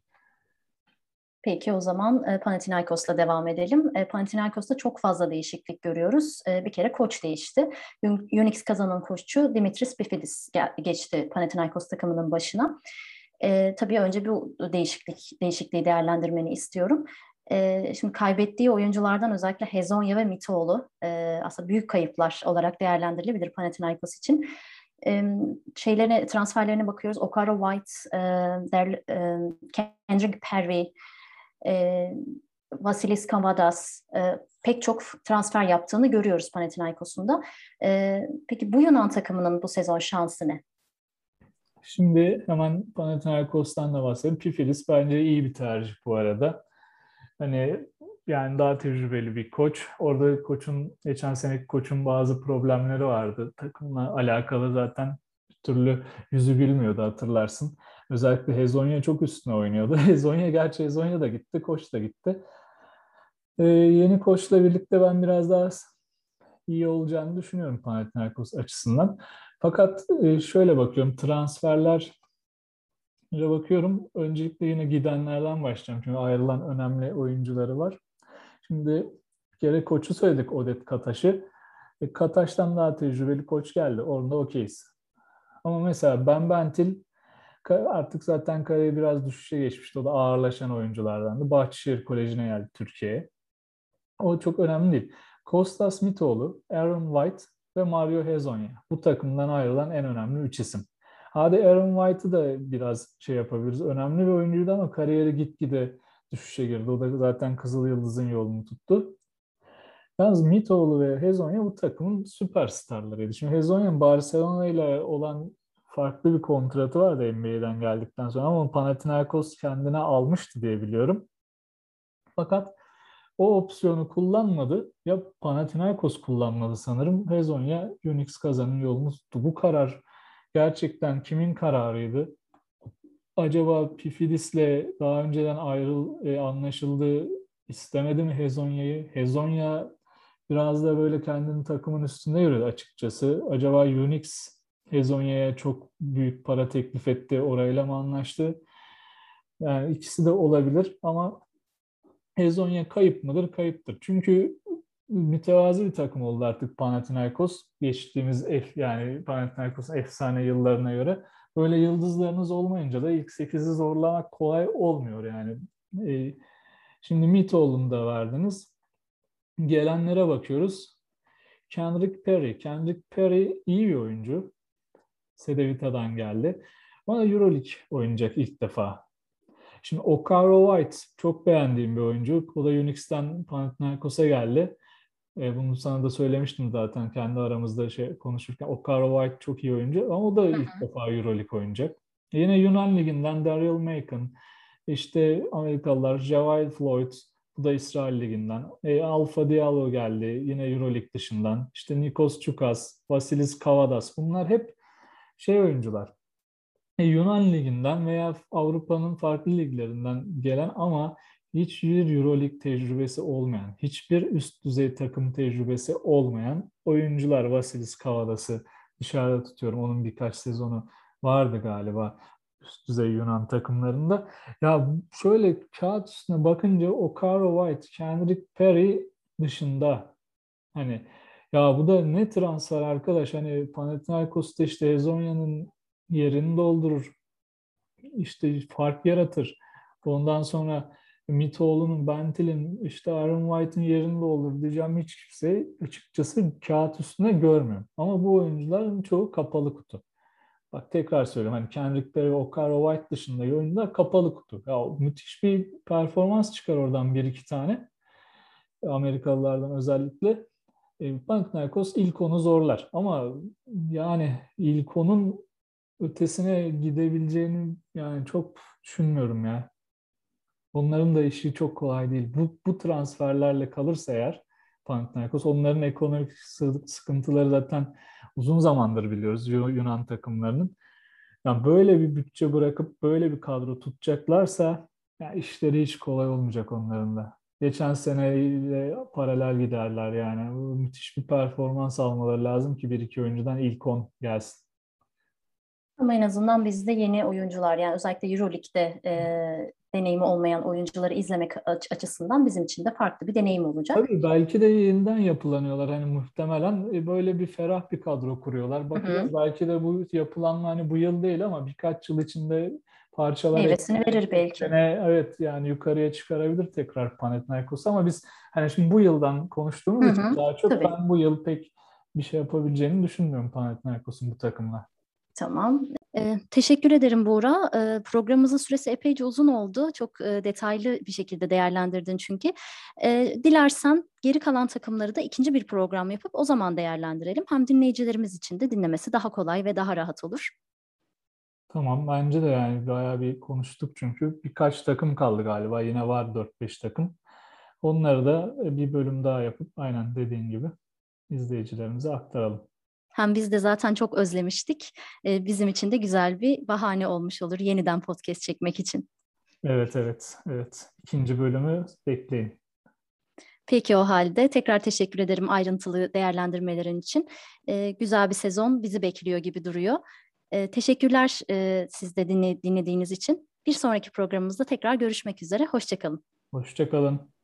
Peki o zaman Panathinaikos'la devam edelim. Panathinaikos'ta çok fazla değişiklik görüyoruz. Bir kere koç değişti. Unix kazanan koçu Dimitris Bifidis geçti Panathinaikos takımının başına. Tabii önce bu değişikliği değerlendirmeni istiyorum. Şimdi kaybettiği oyunculardan özellikle Hezonja ve Mitoğlu aslında büyük kayıplar olarak değerlendirilebilir Panathinaikos için. Transferlerine bakıyoruz. Okaro White, Kendrick Perry, e, Vasilis Kavadas pek çok transfer yaptığını görüyoruz Panathinaikos'un da. Peki bu Yunan takımının bu sezon şansı ne? Şimdi hemen Panathinaikos'tan da bahsedelim. Pifidis bence iyi bir tercih bu arada. Hani yani daha tecrübeli bir koç. Orada geçen seneki koçun bazı problemleri vardı. Takımla alakalı zaten bir türlü yüzü gülmüyordu hatırlarsın. Özellikle Hezonja çok üstüne oynuyordu. Hezonja da gitti, koç da gitti. Yeni koçla birlikte ben biraz daha iyi olacağını düşünüyorum Panathinaikos açısından. Fakat şöyle bakıyorum transferler bakıyorum. Öncelikle yine gidenlerden başlayacağım. Çünkü ayrılan önemli oyuncuları var. Şimdi bir kere koçu söyledik Odet Kataş'ı. Kataş'tan daha tecrübeli koç geldi. Orada okeyiz. Ama mesela Ben Bentil artık zaten kariyeri biraz düşüşe geçmişti. O da ağırlaşan oyunculardandı. Bahçeşehir Koleji'ne geldi Türkiye'ye. O çok önemli değil. Kostas Mitoğlu, Aaron White ve Mario Hezonja. Bu takımdan ayrılan en önemli 3 isim. Hadi Aaron White'ı da biraz şey yapabiliriz. Önemli bir oyuncuydu ama kariyeri gitgide düşüşe girdi. O da zaten Kızıl Yıldız'ın yolunu tuttu. Yalnız Mitoğlu ve Hezonja bu takımın süperstarlarıydı. Şimdi Hezonja'nın Barcelona ile olan farklı bir kontratı vardı NBA'den geldikten sonra ama Panathinaikos kendine almıştı diye biliyorum. Fakat o opsiyonu kullanmadı. Ya Panathinaikos kullanmadı sanırım. Hezonja Unix Kazan'ın yolunu tuttu. Bu karar gerçekten kimin kararıydı? Acaba Pifidis'le daha önceden anlaşıldı, istemedi mi Hezonya'yı? Hezonya biraz da böyle kendini takımın üstünde yürüdü açıkçası. Acaba Unix Hezonya'ya çok büyük para teklif etti, orayla mı anlaştı? Yani ikisi de olabilir ama Hezonya kayıp mıdır? Kayıptır. Çünkü mütevazi bir takım oldu artık Panathinaikos. Geçtiğimiz yani Panathinaikos'un efsane yıllarına göre. Böyle yıldızlarınız olmayınca da ilk 8'i zorlamak kolay olmuyor yani. E, Şimdi Mitoğlu'nu da verdiniz. Gelenlere bakıyoruz. Kendrick Perry. Kendrick Perry iyi bir oyuncu. Cedevita'dan geldi. Bana EuroLeague oynayacak ilk defa. Şimdi Okaro White çok beğendiğim bir oyuncu. O da Unix'ten Panathinaikos'a geldi. Bunu sana da söylemiştim zaten kendi aramızda konuşurken. Okaro White çok iyi oyuncu ama o da Hı ilk hı. defa EuroLeague oynayacak. Yine Yunan Ligi'nden Daryl Macon, işte Amerikalılar Javier Floyd, bu da İsrail Ligi'nden. Alfa Diallo geldi yine EuroLeague dışından. İşte Nikos Çukas, Vasilis Kavadas, bunlar hep oyuncular. Yunan Ligi'nden veya Avrupa'nın farklı liglerinden gelen ama hiçbir Euroleague tecrübesi olmayan, hiçbir üst düzey takım tecrübesi olmayan oyuncular. Vasilis Kavadas'ı dışarıda tutuyorum. Onun birkaç sezonu vardı galiba üst düzey Yunan takımlarında. Ya şöyle kağıt üstüne bakınca Okaro White, Kendrick Perry dışında hani ya bu da ne transfer arkadaş, hani Panathinaikos'ta işte Hezonya'nın yerini doldurur, işte fark yaratır. Ondan sonra Mitoğlu'nun, Bentil'in, işte Aaron White'ın yerinde olur diyeceğim hiç kimse açıkçası kağıt üstünde görmüyorum. Ama bu oyuncuların çoğu kapalı kutu. Bak tekrar söylüyorum, hani Kendrick Perry ve Okaro White dışında oyuncular kapalı kutu. Ya müthiş bir performans çıkar oradan bir iki tane. Amerikalılardan özellikle. Panathinaikos ilk onu zorlar. Ama yani ilk onun ötesine gidebileceğini yani çok düşünmüyorum ya. Onların da işi çok kolay değil. Bu transferlerle kalırsa eğer Panathinaikos, onların ekonomik sıkıntıları zaten uzun zamandır biliyoruz Yunan takımlarının. Yani böyle bir bütçe bırakıp böyle bir kadro tutacaklarsa ya işleri hiç kolay olmayacak onların da. Geçen seneyle paralel giderler yani. Müthiş bir performans almaları lazım ki bir iki oyuncudan ilk 10 gelsin. Ama en azından bizde yeni oyuncular, yani özellikle Euroleague'de deneyimi olmayan oyuncuları izlemek açısından bizim için de farklı bir deneyim olacak. Tabii belki de yeniden yapılanıyorlar. Hani muhtemelen böyle bir ferah bir kadro kuruyorlar. Hı Bakacağız, hı. belki de bu yapılanma hani bu yıl değil ama birkaç yıl içinde parçalar Meyvesini ekleyerek verir belki. sene evet yani yukarıya çıkarabilir tekrar Panathinaikos, ama biz hani şimdi bu yıldan Hı konuştuğumuz için hı. daha çok Tabii. ben bu yıl pek bir şey yapabileceğini düşünmüyorum Panathinaikos'un bu takımla. Tamam. Teşekkür ederim Buğra. Programımızın süresi epeyce uzun oldu. Çok detaylı bir şekilde değerlendirdin çünkü. Dilersen geri kalan takımları da ikinci bir program yapıp o zaman değerlendirelim. Hem dinleyicilerimiz için de dinlemesi daha kolay ve daha rahat olur. Tamam, bence de yani bayağı bir konuştuk çünkü birkaç takım kaldı galiba, yine var 4-5 takım. Onları da bir bölüm daha yapıp aynen dediğin gibi izleyicilerimize aktaralım. Hem biz de zaten çok özlemiştik. Bizim için de güzel bir bahane olmuş olur yeniden podcast çekmek için. Evet, evet, evet. İkinci bölümü bekleyin. Peki o halde tekrar teşekkür ederim ayrıntılı değerlendirmelerin için. Güzel bir sezon bizi bekliyor gibi duruyor. Teşekkürler siz de dinlediğiniz için. Bir sonraki programımızda tekrar görüşmek üzere. Hoşça kalın. Hoşça kalın.